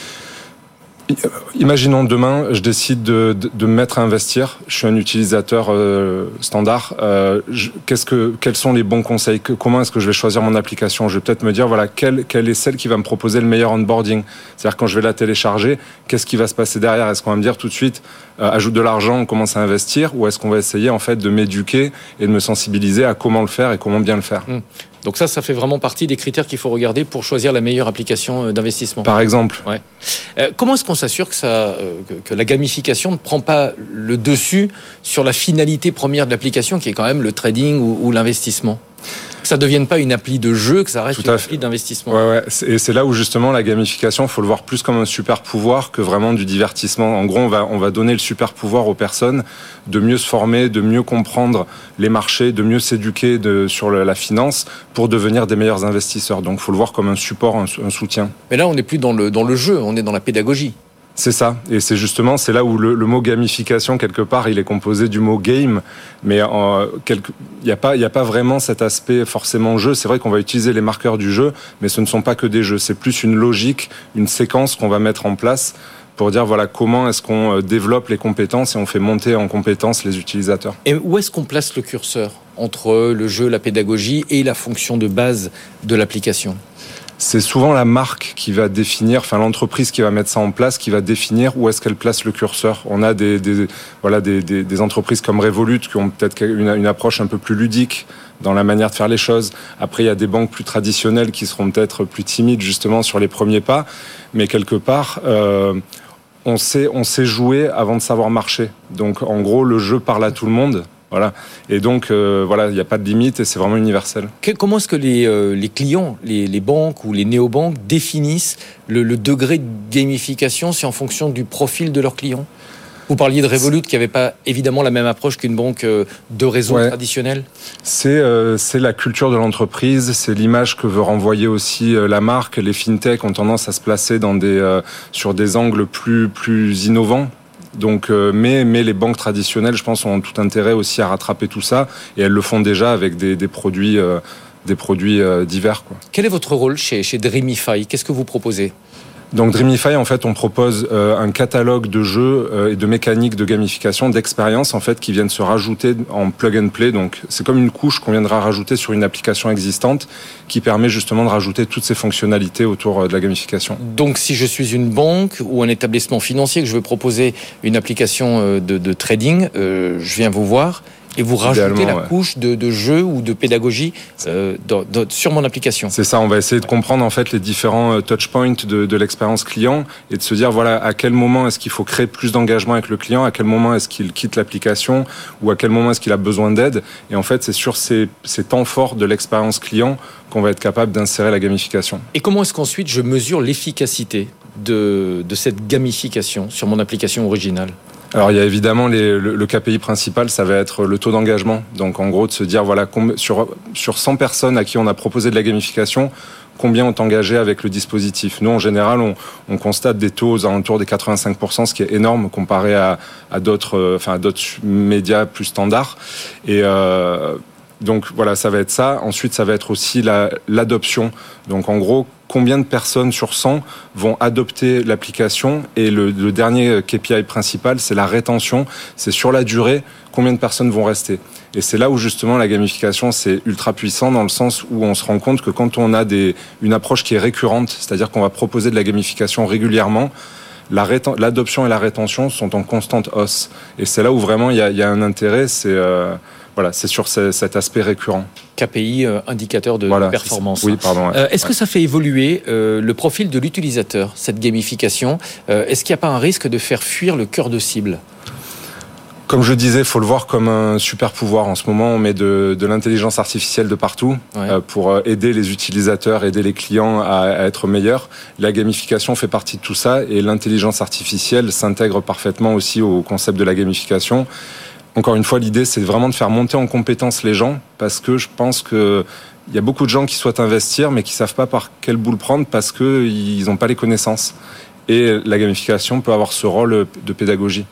Imaginons demain, je décide de me mettre à investir. Je suis un utilisateur standard. Quels sont les bons conseils ? Comment est-ce que je vais choisir mon application ? Je vais peut-être me dire, voilà, quelle est celle qui va me proposer le meilleur onboarding ? C'est-à-dire quand je vais la télécharger, qu'est-ce qui va se passer derrière ? Est-ce qu'on va me dire tout de suite, ajoute de l'argent, on commence à investir ? Ou est-ce qu'on va essayer en fait de m'éduquer et de me sensibiliser à comment le faire et comment bien le faire ? Donc ça fait vraiment partie des critères qu'il faut regarder pour choisir la meilleure application d'investissement. Par exemple. Ouais. Comment est-ce qu'on s'assure que la gamification ne prend pas le dessus sur la finalité première de l'application, qui est quand même le trading ou l'investissement ? Que ça ne devienne pas une appli de jeu, que ça reste une appli d'investissement. Ouais. Et c'est là où justement la gamification, il faut le voir plus comme un super pouvoir que vraiment du divertissement. En gros, on va donner le super pouvoir aux personnes de mieux se former, de mieux comprendre les marchés, de mieux s'éduquer sur la finance pour devenir des meilleurs investisseurs. Donc il faut le voir comme un support, un soutien. Mais là, on n'est plus dans le jeu, on est dans la pédagogie. C'est ça, et c'est là où le mot gamification, quelque part, il est composé du mot game, mais il n'y a pas vraiment cet aspect forcément jeu. C'est vrai qu'on va utiliser les marqueurs du jeu, mais ce ne sont pas que des jeux, c'est plus une logique, une séquence qu'on va mettre en place pour dire voilà comment est-ce qu'on développe les compétences et on fait monter en compétences les utilisateurs. Et où est-ce qu'on place le curseur entre le jeu, la pédagogie et la fonction de base de l'application ? C'est souvent la marque qui va définir, enfin l'entreprise qui va mettre ça en place, qui va définir où est-ce qu'elle place le curseur. On a des entreprises comme Revolut qui ont peut-être une approche un peu plus ludique dans la manière de faire les choses. Après, il y a des banques plus traditionnelles qui seront peut-être plus timides justement sur les premiers pas, mais quelque part, on sait jouer avant de savoir marcher. Donc en gros, le jeu parle à tout le monde. Voilà. Et donc, il n'y a pas de limite et c'est vraiment universel. Comment est-ce que les clients, les banques ou les néobanques définissent le degré de gamification? C'est en fonction du profil de leurs clients? Vous parliez de Revolut qui n'avait pas évidemment la même approche qu'une banque de réseau traditionnelle. C'est la culture de l'entreprise, c'est l'image que veut renvoyer aussi la marque. Les fintechs ont tendance à se placer sur des angles plus innovants. Donc, mais les banques traditionnelles, je pense, ont tout intérêt aussi à rattraper tout ça, et elles le font déjà avec des produits divers, quoi. Quel est votre rôle chez Dreamify? Qu'est-ce que vous proposez? Donc Dreamify, en fait, on propose un catalogue de jeux et de mécaniques de gamification, d'expériences, en fait, qui viennent se rajouter en plug and play. Donc c'est comme une couche qu'on viendra rajouter sur une application existante qui permet justement de rajouter toutes ces fonctionnalités autour de la gamification. Donc si je suis une banque ou un établissement financier que je veux proposer une application de trading, je viens vous voir et vous rajoutez la couche de jeu ou de pédagogie sur mon application. C'est ça, on va essayer de comprendre en fait les différents touchpoints de l'expérience client et de se dire voilà à quel moment est-ce qu'il faut créer plus d'engagement avec le client, à quel moment est-ce qu'il quitte l'application ou à quel moment est-ce qu'il a besoin d'aide. Et en fait, c'est sur ces temps forts de l'expérience client qu'on va être capable d'insérer la gamification. Et comment est-ce qu'ensuite je mesure l'efficacité de cette gamification sur mon application originale? Alors il y a évidemment le KPI principal, ça va être le taux d'engagement. Donc en gros de se dire voilà sur 100 personnes à qui on a proposé de la gamification, combien ont engagé avec le dispositif. Nous en général on constate des taux aux alentours des 85%, ce qui est énorme comparé à d'autres médias plus standards. Et donc voilà, ça va être ça. Ensuite, ça va être aussi l'adoption. Donc en gros, combien de personnes sur 100 vont adopter l'application? Et le dernier KPI principal, c'est la rétention. C'est sur la durée, combien de personnes vont rester. Et c'est là où justement la gamification, c'est ultra puissant dans le sens où on se rend compte que quand on a une approche qui est récurrente, c'est-à-dire qu'on va proposer de la gamification régulièrement, l'adoption et la rétention sont en constante hausse. Et c'est là où vraiment il y a un intérêt, c'est sur cet aspect récurrent. KPI, indicateur de performance. Oui, pardon. Est-ce que ça fait évoluer le profil de l'utilisateur, cette gamification? Est-ce qu'il n'y a pas un risque de faire fuir le cœur de cible? Comme je disais, il faut le voir comme un super pouvoir. En ce moment, on met de l'intelligence artificielle de partout pour aider les utilisateurs, aider les clients à être meilleurs. La gamification fait partie de tout ça et l'intelligence artificielle s'intègre parfaitement aussi au concept de la gamification. Encore une fois, l'idée, c'est vraiment de faire monter en compétence les gens parce que je pense qu'il y a beaucoup de gens qui souhaitent investir mais qui ne savent pas par quel bout le prendre parce qu'ils n'ont pas les connaissances. Et la gamification peut avoir ce rôle de pédagogie.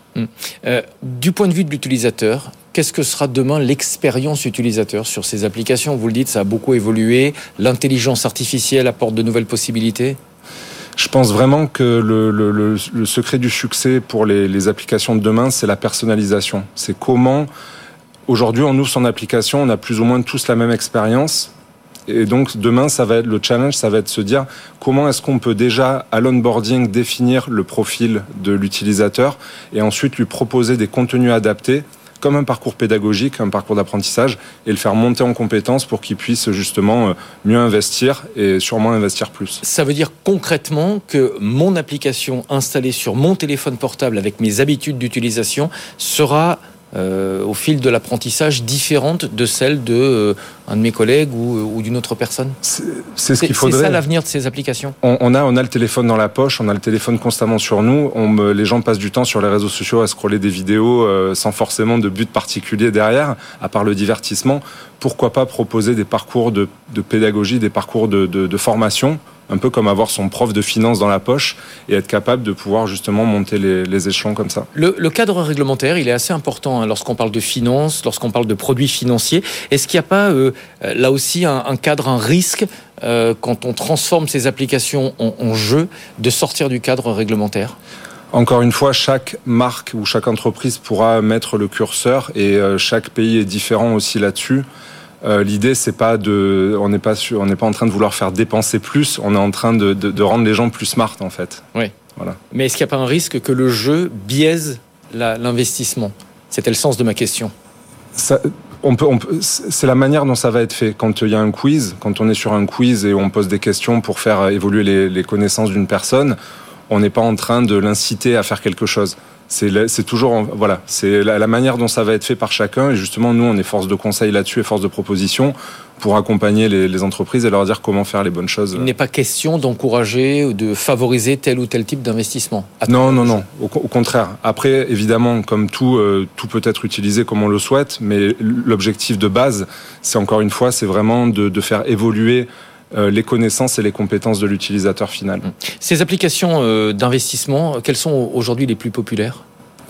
Du point de vue de l'utilisateur, qu'est-ce que sera demain l'expérience utilisateur sur ces applications? Vous le dites, ça a beaucoup évolué. L'intelligence artificielle apporte de nouvelles possibilités. Je pense vraiment que le secret du succès pour les applications de demain, c'est la personnalisation. C'est comment, aujourd'hui, on ouvre son application, on a plus ou moins tous la même expérience. Et donc, demain, ça va être le challenge, ça va être de se dire comment est-ce qu'on peut déjà, à l'onboarding, définir le profil de l'utilisateur et ensuite lui proposer des contenus adaptés comme un parcours pédagogique, un parcours d'apprentissage et le faire monter en compétences pour qu'il puisse justement mieux investir et sûrement investir plus. Ça veut dire concrètement que mon application installée sur mon téléphone portable avec mes habitudes d'utilisation sera au fil de l'apprentissage différente de celle de un de mes collègues ou d'une autre personne? C'est ce qu'il faudrait. C'est ça l'avenir de ces applications? On a le téléphone dans la poche, on a le téléphone constamment sur nous. Les gens passent du temps sur les réseaux sociaux à scroller des vidéos sans forcément de but particulier derrière, à part le divertissement. Pourquoi pas proposer des parcours de pédagogie, des parcours de formation, un peu comme avoir son prof de finance dans la poche et être capable de pouvoir justement monter les échelons comme ça. Le cadre réglementaire, il est assez important lorsqu'on parle de finance, lorsqu'on parle de produits financiers. Est-ce qu'il n'y a pas là aussi un cadre, un risque quand on transforme ces applications en jeu, de sortir du cadre réglementaire? Encore une fois, chaque marque ou chaque entreprise pourra mettre le curseur et chaque pays est différent aussi là-dessus. L'idée, c'est pas on n'est pas en train de vouloir faire dépenser plus, on est en train de rendre les gens plus smart en fait. Oui. Voilà. Mais est-ce qu'il n'y a pas un risque que le jeu biaise l'investissement? C'était le sens de ma question. C'est la manière dont ça va être fait. Quand il y a un quiz, quand on est sur un quiz et on pose des questions pour faire évoluer les connaissances d'une personne, on n'est pas en train de l'inciter à faire quelque chose. c'est toujours, voilà, c'est la manière dont ça va être fait par chacun. Et justement, nous, on est force de conseil là-dessus et force de proposition pour accompagner les entreprises et leur dire comment faire les bonnes choses. Il n'est pas question d'encourager ou de favoriser tel ou tel type d'investissement. Non. Au contraire. Après, évidemment, comme tout peut être utilisé comme on le souhaite, mais l'objectif de base, c'est encore une fois, c'est vraiment de faire évoluer les connaissances et les compétences de l'utilisateur final. Ces applications d'investissement, quelles sont aujourd'hui les plus populaires ?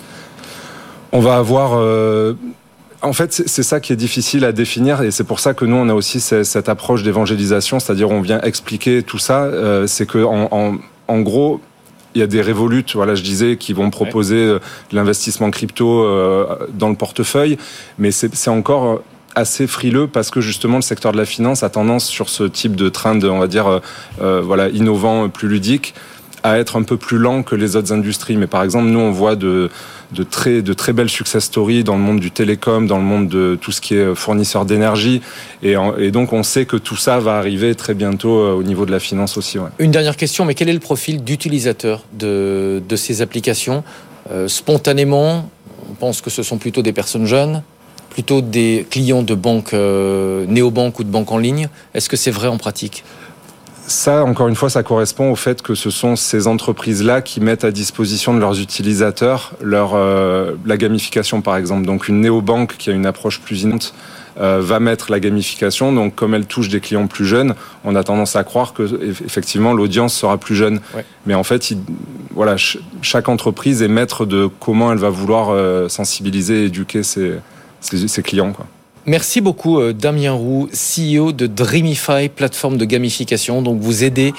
On va avoir... En fait, c'est ça qui est difficile à définir et c'est pour ça que nous, on a aussi cette approche d'évangélisation, c'est-à-dire on vient expliquer tout ça. C'est que en gros, il y a des Revolut, voilà, je disais, qui vont proposer de l'investissement crypto dans le portefeuille, mais c'est encore assez frileux parce que justement le secteur de la finance a tendance sur ce type de trend, on va dire, innovant, plus ludique, à être un peu plus lent que les autres industries. Mais par exemple, nous, on voit de très belles success stories dans le monde du télécom, dans le monde de tout ce qui est fournisseur d'énergie. Et donc, on sait que tout ça va arriver très bientôt au niveau de la finance aussi. Ouais. Une dernière question, mais quel est le profil d'utilisateur de ces applications ? Spontanément, on pense que ce sont plutôt des personnes jeunes, plutôt des clients de banques, néobanques ou de banques en ligne. Est-ce que c'est vrai en pratique ? Ça, encore une fois, ça correspond au fait que ce sont ces entreprises-là qui mettent à disposition de leurs utilisateurs la gamification, par exemple. Donc, une néobanque qui a une approche plus innovante va mettre la gamification. Donc, comme elle touche des clients plus jeunes, on a tendance à croire que effectivement l'audience sera plus jeune. Ouais. Mais en fait, voilà, chaque entreprise est maître de comment elle va vouloir sensibiliser et éduquer ses clients, quoi. Merci beaucoup Damien Roux, CEO de Dreamify, plateforme de gamification. Donc vous aidez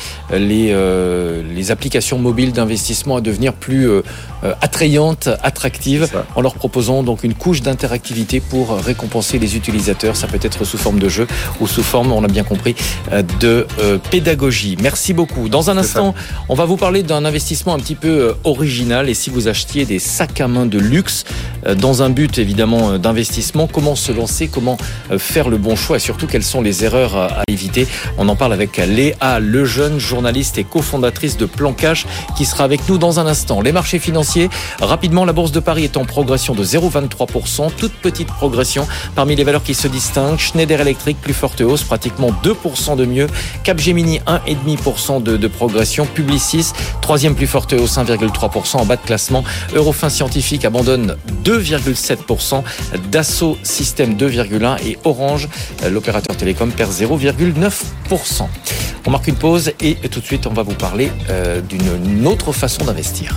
les applications mobiles d'investissement à devenir plus attrayantes, attractives, en leur proposant donc une couche d'interactivité pour récompenser les utilisateurs. Ça peut être sous forme de jeu ou sous forme, on l'a bien compris, de pédagogie. Merci beaucoup. Dans un instant, on va vous parler d'un investissement un petit peu original. Et si vous achetiez des sacs à main de luxe dans un but évidemment d'investissement, comment se lancer ? Comment faire le bon choix et surtout quelles sont les erreurs à éviter. On en parle avec Léa Lejeune, journaliste et cofondatrice de Plan Cash, qui sera avec nous dans un instant. Les marchés financiers, rapidement, la Bourse de Paris est en progression de 0,23%, toute petite progression parmi les valeurs qui se distinguent. Schneider Electric, plus forte hausse, pratiquement 2% de mieux. Capgemini, 1,5% de progression. Publicis, troisième plus forte hausse, 1,3% en bas de classement. Eurofin Scientifique abandonne 2,7%. Dassault Systèmes 2,1% et Orange, l'opérateur télécom, perd 0,9%. On marque une pause et tout de suite on va vous parler d'une autre façon d'investir.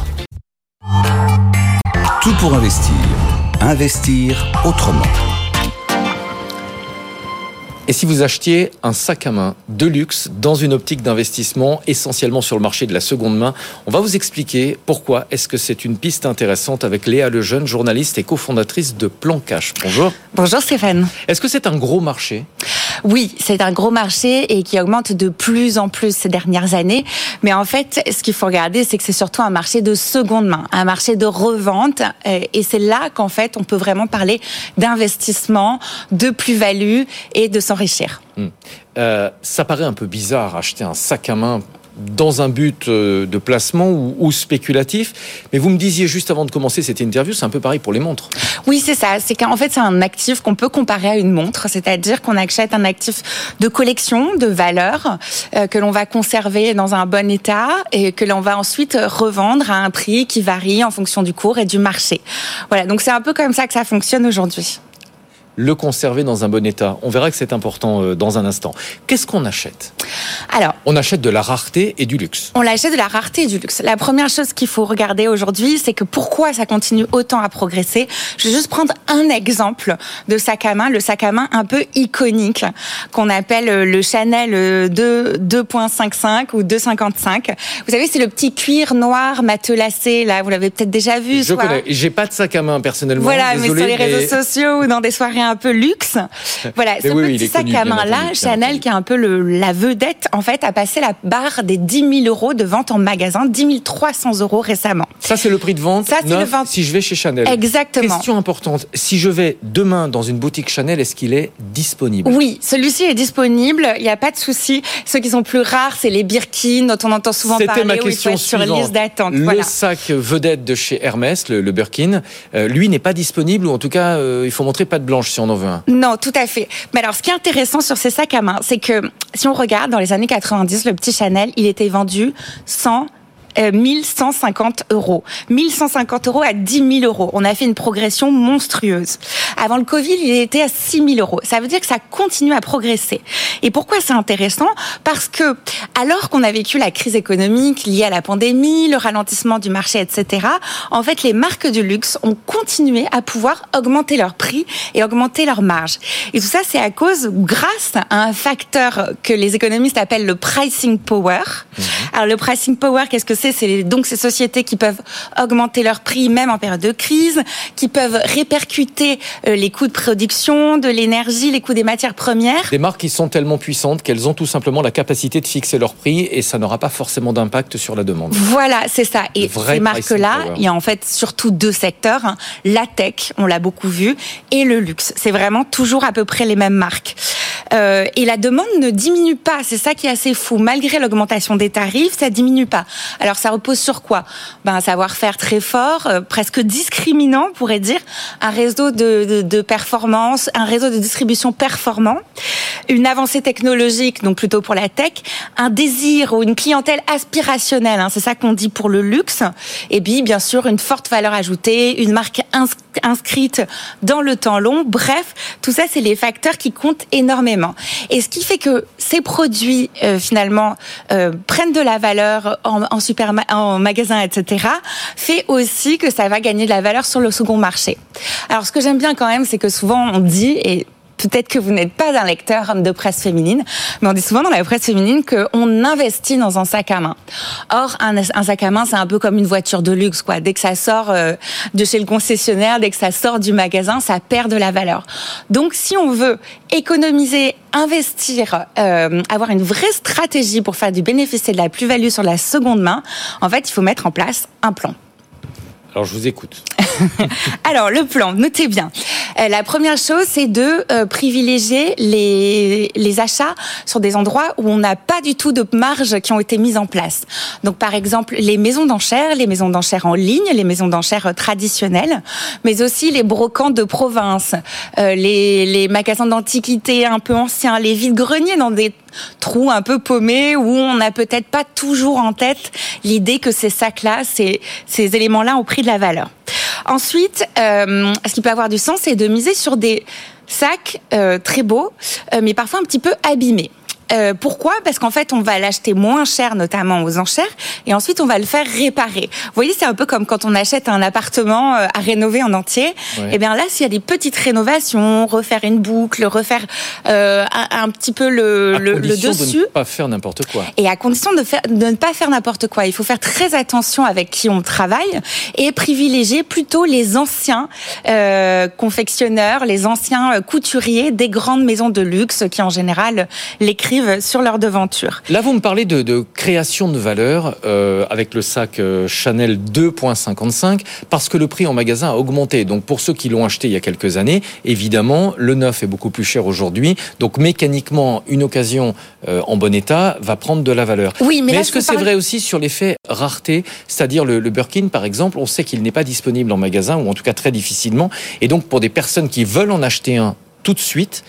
Tout pour investir. Investir autrement. Et si vous achetiez un sac à main de luxe dans une optique d'investissement essentiellement sur le marché de la seconde main, on va vous expliquer pourquoi est-ce que c'est une piste intéressante avec Léa Lejeune, journaliste et cofondatrice de Plan Cash. Bonjour. Bonjour Stéphane. Est-ce que c'est un gros marché ? Oui, c'est un gros marché et qui augmente de plus en plus ces dernières années. Mais en fait, ce qu'il faut regarder, c'est que c'est surtout un marché de seconde main, un marché de revente. Et c'est là qu'en fait, on peut vraiment parler d'investissement, de plus-value et de s'enrichir. Ça paraît un peu bizarre, acheter un sac à main dans un but de placement ou spéculatif. Mais vous me disiez juste avant de commencer cette interview, c'est un peu pareil pour les montres. Oui, c'est ça. C'est qu'en fait, c'est un actif qu'on peut comparer à une montre. C'est-à-dire qu'on achète un actif de collection, de valeur, que l'on va conserver dans un bon état et que l'on va ensuite revendre à un prix qui varie en fonction du cours et du marché. Voilà. Donc, c'est un peu comme ça que ça fonctionne aujourd'hui. Le conserver dans un bon état. On verra que c'est important dans un instant. Qu'est-ce qu'on achète ? Alors, on achète de la rareté et du luxe. On achète de la rareté et du luxe. La première chose qu'il faut regarder aujourd'hui, c'est que pourquoi ça continue autant à progresser. Je vais juste prendre un exemple de sac à main, le sac à main un peu iconique qu'on appelle le Chanel 2.55 ou 2,55. Vous savez, c'est le petit cuir noir matelassé, là, vous l'avez peut-être déjà vu. Je connais. J'ai pas de sac à main personnellement. Voilà, désolé, mais sur les réseaux sociaux ou dans des soirées un peu luxe. Voilà, ce petit sac à main-là, Chanel, qui est un peu la vedette, en fait, a passé la barre des 10 000 € de vente en magasin, 10 300 € récemment. Ça, c'est le prix de vente neuf si je vais chez Chanel. Exactement. Question importante, si je vais demain dans une boutique Chanel, est-ce qu'il est disponible ? Oui, celui-ci est disponible, il n'y a pas de souci. Ceux qui sont plus rares, c'est les Birkin, dont on entend souvent parler, où il faut être sur liste d'attente. Le sac vedette de chez Hermès, le Birkin, lui n'est pas disponible, ou en tout cas, il faut montrer patte blanche si on en veut un. Non, tout à fait. Mais alors, ce qui est intéressant sur ces sacs à main, c'est que si on regarde dans les années 90, le petit Chanel, il était vendu 1150 €. 1150 € à 10 000 €. On a fait une progression monstrueuse. Avant le Covid, il était à 6 000 €. Ça veut dire que ça continue à progresser. Et pourquoi c'est intéressant ? Parce que, alors qu'on a vécu la crise économique liée à la pandémie, le ralentissement du marché, etc., en fait, les marques du luxe ont continué à pouvoir augmenter leur prix et augmenter leur marge. Et tout ça, c'est à cause, grâce à un facteur que les économistes appellent le pricing power. Alors, le pricing power, qu'est-ce que c'est ? C'est donc ces sociétés qui peuvent augmenter leurs prix même en période de crise, qui peuvent répercuter les coûts de production, de l'énergie, les coûts des matières premières. Des marques qui sont tellement puissantes qu'elles ont tout simplement la capacité de fixer leurs prix et ça n'aura pas forcément d'impact sur la demande. Voilà, c'est ça. Et ces marques-là, il y a en fait surtout deux secteurs. La tech, on l'a beaucoup vu, et le luxe. C'est vraiment toujours à peu près les mêmes marques. Et la demande ne diminue pas. C'est ça qui est assez fou. Malgré l'augmentation des tarifs, ça diminue pas. Alors ça repose sur quoi ? Un savoir-faire très fort, presque discriminant, on pourrait dire, un réseau de performance, un réseau de distribution performant, une avancée technologique, donc plutôt pour la tech, un désir ou une clientèle aspirationnelle, c'est ça qu'on dit pour le luxe, et puis bien sûr une forte valeur ajoutée, une marque inscrite dans le temps long. Bref, tout ça, c'est les facteurs qui comptent énormément. Et ce qui fait que ces produits, finalement, prennent de la valeur en magasin, etc., fait aussi que ça va gagner de la valeur sur le second marché. Alors, ce que j'aime bien quand même, c'est que souvent on dit, et peut-être que vous n'êtes pas un lecteur de presse féminine, mais on dit souvent dans la presse féminine qu'on investit dans un sac à main. Or, un sac à main, c'est un peu comme une voiture de luxe, quoi. Dès que ça sort de chez le concessionnaire, dès que ça sort du magasin, ça perd de la valeur. Donc, si on veut économiser, investir, avoir une vraie stratégie pour faire du bénéfice et de la plus-value sur la seconde main, en fait, il faut mettre en place un plan. Alors, je vous écoute. Alors, le plan, notez bien. La première chose, c'est de privilégier les achats sur des endroits où on n'a pas du tout de marges qui ont été mises en place. Donc, par exemple, les maisons d'enchères en ligne, les maisons d'enchères traditionnelles, mais aussi les brocantes de province, les magasins d'antiquités un peu anciens, les vide-greniers dans des trous un peu paumés où on n'a peut-être pas toujours en tête l'idée que ces sacs-là, ces éléments-là ont pris de la valeur. Ensuite, ce qui peut avoir du sens, c'est de miser sur des sacs très beaux, mais parfois un petit peu abîmés. Pourquoi ? Parce qu'en fait, on va l'acheter moins cher, notamment aux enchères, et ensuite on va le faire réparer. Vous voyez, c'est un peu comme quand on achète un appartement à rénover en entier. Ouais. Et bien là, s'il y a des petites rénovations, refaire une boucle, refaire un petit peu le dessus. De ne pas faire n'importe quoi. Et à condition de ne pas faire n'importe quoi. Il faut faire très attention avec qui on travaille et privilégier plutôt les anciens confectionneurs, les anciens couturiers des grandes maisons de luxe qui en général l'écrivent sur leur devanture. Là, vous me parlez de création de valeur avec le sac Chanel 2.55 parce que le prix en magasin a augmenté. Donc, pour ceux qui l'ont acheté il y a quelques années, évidemment, le neuf est beaucoup plus cher aujourd'hui. Donc, mécaniquement, une occasion en bon état va prendre de la valeur. Oui, mais là, est-ce que c'est vrai aussi sur l'effet rareté ? C'est-à-dire le Birkin, par exemple, on sait qu'il n'est pas disponible en magasin ou en tout cas très difficilement. Et donc, pour des personnes qui veulent en acheter un tout de suite,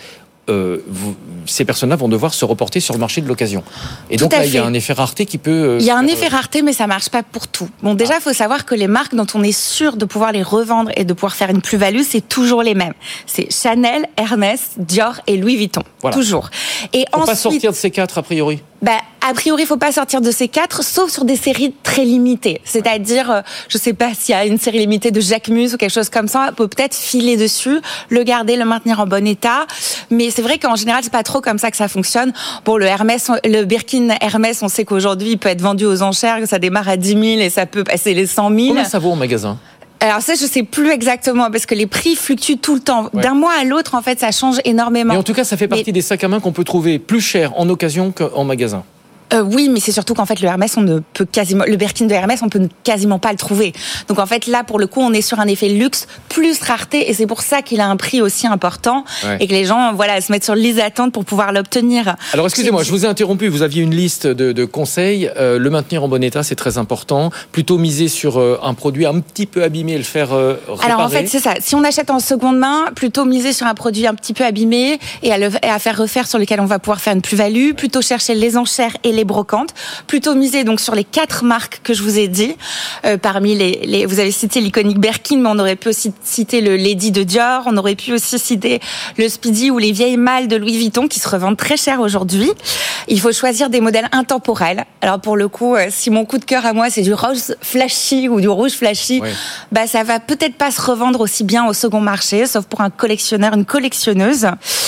ces personnes-là vont devoir se reporter sur le marché de l'occasion. Et donc là, il y a un effet rareté qui peut... Il y a un effet rareté, mais ça marche pas pour tout. Bon, déjà, il faut savoir que les marques dont on est sûr de pouvoir les revendre et de pouvoir faire une plus-value, c'est toujours les mêmes. C'est Chanel, Hermès, Dior et Louis Vuitton. Voilà. Toujours. Et faut pas sortir de ces quatre, a priori. A priori, il faut pas sortir de ces quatre, sauf sur des séries très limitées. C'est-à-dire, je sais pas s'il y a une série limitée de Jacquemus ou quelque chose comme ça, on peut peut-être filer dessus, le garder, le maintenir en bon état. Mais c'est vrai qu'en général, c'est pas trop comme ça que ça fonctionne. Bon, le Birkin Hermès, on sait qu'aujourd'hui, il peut être vendu aux enchères, que ça démarre à 10 000 et ça peut passer les 100 000. Combien ça vaut en magasin ? Alors ça, je sais plus exactement parce que les prix fluctuent tout le temps. Ouais. D'un mois à l'autre, en fait, ça change énormément. Mais en tout cas, ça fait partie des sacs à main qu'on peut trouver plus cher en occasion qu'en magasin. Oui, mais c'est surtout qu'en fait le Hermès, le Birkin de Hermès, on peut quasiment pas le trouver. Donc en fait là, pour le coup, on est sur un effet luxe plus rareté, et c'est pour ça qu'il a un prix aussi important et que les gens, se mettent sur liste d'attente pour pouvoir l'obtenir. Alors excusez-moi, je vous ai interrompu. Vous aviez une liste de conseils. Le maintenir en bon état, c'est très important. Plutôt miser sur un produit un petit peu abîmé et le faire réparer. Alors en fait, c'est ça. Si on achète en seconde main, plutôt miser sur un produit un petit peu abîmé et à faire refaire, sur lequel on va pouvoir faire une plus-value. Plutôt chercher les enchères et les brocantes, plutôt miser donc sur les 4 marques que je vous ai dit. Parmi les vous avez cité l'iconique Birkin, mais on aurait pu aussi citer le Lady de Dior, on aurait pu aussi citer le Speedy ou les vieilles malles de Louis Vuitton qui se revendent très cher aujourd'hui. Il faut choisir des modèles intemporels. Alors pour le coup, si mon coup de cœur à moi c'est du rose flashy ou du rouge flashy, ça va peut-être pas se revendre aussi bien au second marché, sauf pour un collectionneur, une collectionneuse.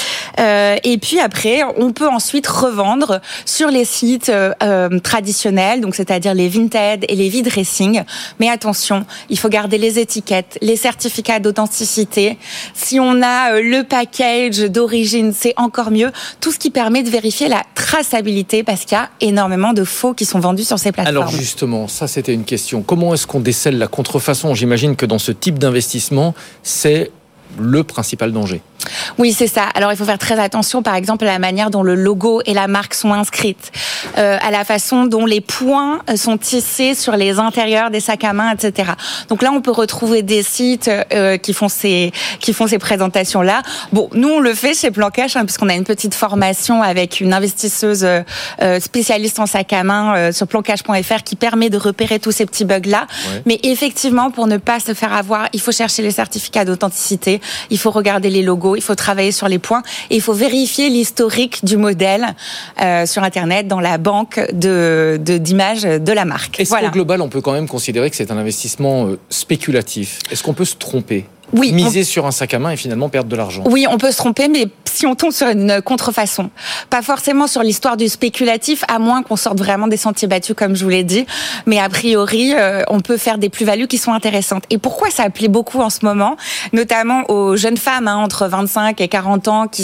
Et puis après, on peut ensuite revendre sur les sites traditionnels, donc c'est-à-dire les Vinted et les V-Dressing. Mais attention, il faut garder les étiquettes, les certificats d'authenticité. Si on a le package d'origine, c'est encore mieux. Tout ce qui permet de vérifier la traçabilité, parce qu'il y a énormément de faux qui sont vendus sur ces plateformes. Alors justement, ça c'était une question. Comment est-ce qu'on décèle la contrefaçon ? J'imagine que dans ce type d'investissement, c'est le principal danger. Oui, c'est ça. Alors, il faut faire très attention, par exemple, à la manière dont le logo et la marque sont inscrites, à la façon dont les points sont tissés sur les intérieurs des sacs à main, etc. Donc là, on peut retrouver des sites qui font ces présentations-là. Bon, nous, on le fait chez Plan Cash, puisqu'on a une petite formation avec une investisseuse spécialiste en sacs à main sur plancash.fr qui permet de repérer tous ces petits bugs-là. Ouais. Mais effectivement, pour ne pas se faire avoir, il faut chercher les certificats d'authenticité, il faut regarder les logos, il faut travailler sur les points et il faut vérifier l'historique du modèle sur Internet, dans la banque d'images de la marque. Est-ce qu'au global, on peut quand même considérer que c'est un investissement spéculatif ? Est-ce qu'on peut se tromper ? Oui, miser sur un sac à main et finalement perdre de l'argent. Oui, on peut se tromper, mais si on tombe sur une contrefaçon, pas forcément sur l'histoire du spéculatif, à moins qu'on sorte vraiment des sentiers battus, comme je vous l'ai dit. Mais a priori, on peut faire des plus-values qui sont intéressantes. Et pourquoi ça plaît beaucoup en ce moment, notamment aux jeunes femmes entre 25 et 40 ans qui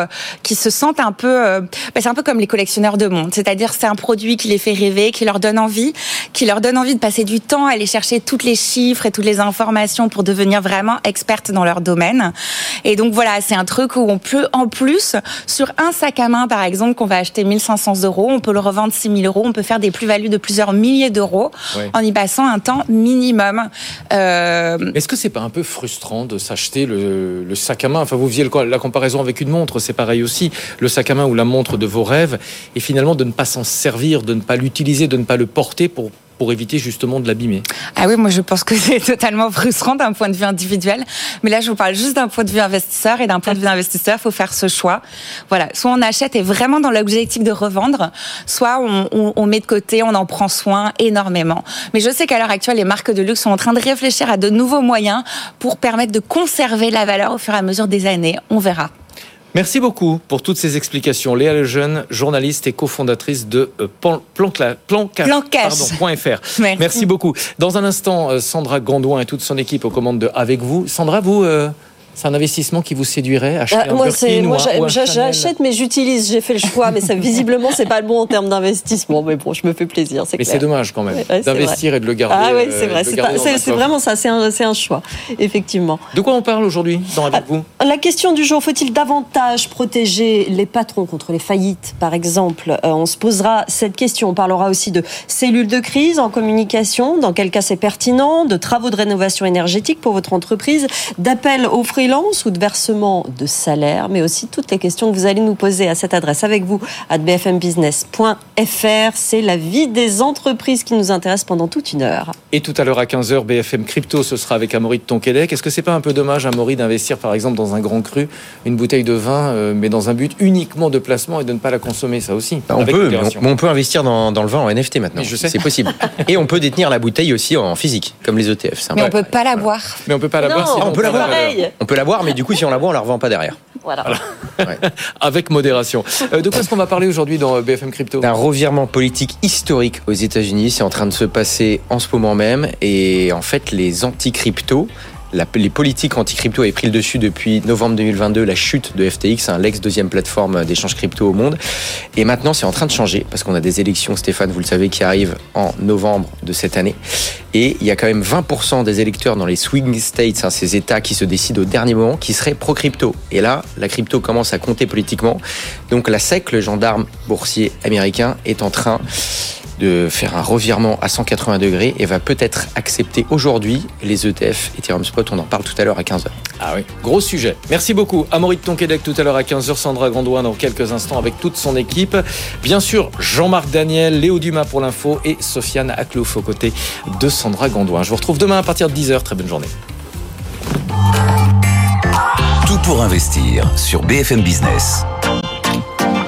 se sentent un peu, c'est un peu comme les collectionneurs de montres. C'est-à-dire, c'est un produit qui les fait rêver, qui leur donne envie de passer du temps à aller chercher toutes les chiffres et toutes les informations pour devenir vraiment expertes dans leur domaine. Et donc voilà, c'est un truc où on peut, en plus, sur un sac à main, par exemple, qu'on va acheter 1 500 €, on peut le revendre 6 000 €, on peut faire des plus-values de plusieurs milliers d'euros en y passant un temps minimum. Est-ce que c'est pas un peu frustrant de s'acheter le sac à main ? Enfin, vous faisiez la comparaison avec une montre, c'est pareil aussi. Le sac à main ou la montre de vos rêves, et finalement de ne pas s'en servir, de ne pas l'utiliser, de ne pas le porter pour éviter justement de l'abîmer. Ah oui, moi je pense que c'est totalement frustrant d'un point de vue individuel. Mais là, je vous parle juste d'un point de vue investisseur. Et d'un point de vue investisseur, il faut faire ce choix. Voilà, soit on achète et vraiment dans l'objectif de revendre, soit on met de côté, on en prend soin énormément. Mais je sais qu'à l'heure actuelle, les marques de luxe sont en train de réfléchir à de nouveaux moyens pour permettre de conserver la valeur au fur et à mesure des années. On verra. Merci beaucoup pour toutes ces explications. Léa Lejeune, journaliste et cofondatrice de plancash.fr. Merci beaucoup. Dans un instant, Sandra Gandouin et toute son équipe aux commandes de Avec vous. Sandra, vous... c'est un investissement qui vous séduirait, acheter un Birkin ou un j'achète, mais j'utilise. J'ai fait le choix, mais ça, visiblement, c'est pas le bon en termes d'investissement. Mais bon, je me fais plaisir, c'est clair. Mais c'est dommage quand même d'investir et de le garder. Ah oui, c'est vrai. C'est vraiment ça. C'est un choix, effectivement. De quoi on parle aujourd'hui dans Avec vous ? La question du jour, faut-il davantage protéger les patrons contre les faillites, par exemple ? On se posera cette question. On parlera aussi de cellules de crise en communication. Dans quel cas c'est pertinent ? De travaux de rénovation énergétique pour votre entreprise, d'appel aux freelance ou de versement de salaire, mais aussi toutes les questions que vous allez nous poser à cette adresse avec vous à bfmbusiness.fr. C'est la vie des entreprises qui nous intéresse pendant toute une heure. Et tout à l'heure à 15h, BFM Crypto, ce sera avec Amaury de Tonquédec. Est-ce que c'est pas un peu dommage, Amaury, d'investir par exemple dans un grand cru, une bouteille de vin, mais dans un but uniquement de placement et de ne pas la consommer, ça aussi on peut investir dans le vin en NFT maintenant. C'est possible. Et on peut détenir la bouteille aussi en physique, comme les ETF. Mais on peut pas la boire. Mais on peut pas la boire. On peut la boire. On peut la boire, mais du coup, si on la boit, on la revend pas derrière. Voilà. Ouais. Avec modération. De quoi est-ce qu'on va parler aujourd'hui dans BFM Crypto ? D'un revirement politique historique aux États-Unis, c'est en train de se passer en ce moment même. Et en fait, les anti-crypto, les politiques anti-crypto avaient pris le dessus depuis novembre 2022, la chute de FTX, l'ex-deuxième plateforme d'échange crypto au monde. Et maintenant, c'est en train de changer parce qu'on a des élections, Stéphane, vous le savez, qui arrivent en novembre de cette année. Et il y a quand même 20% des électeurs dans les swing states, ces États qui se décident au dernier moment, qui seraient pro-crypto. Et là, la crypto commence à compter politiquement. Donc la SEC, le gendarme boursier américain, est en train de faire un revirement à 180 degrés et va peut-être accepter aujourd'hui les ETF Ethereum Spot. On en parle tout à l'heure à 15h. Ah oui, gros sujet. Merci beaucoup. Amaury de Tonquédec tout à l'heure à 15h, Sandra Gondouin dans quelques instants avec toute son équipe. Bien sûr, Jean-Marc Daniel, Léo Dumas pour l'info et Sofiane Aklouf aux côtés de Sandra Gondouin. Je vous retrouve demain à partir de 10h. Très bonne journée. Tout pour investir sur BFM Business.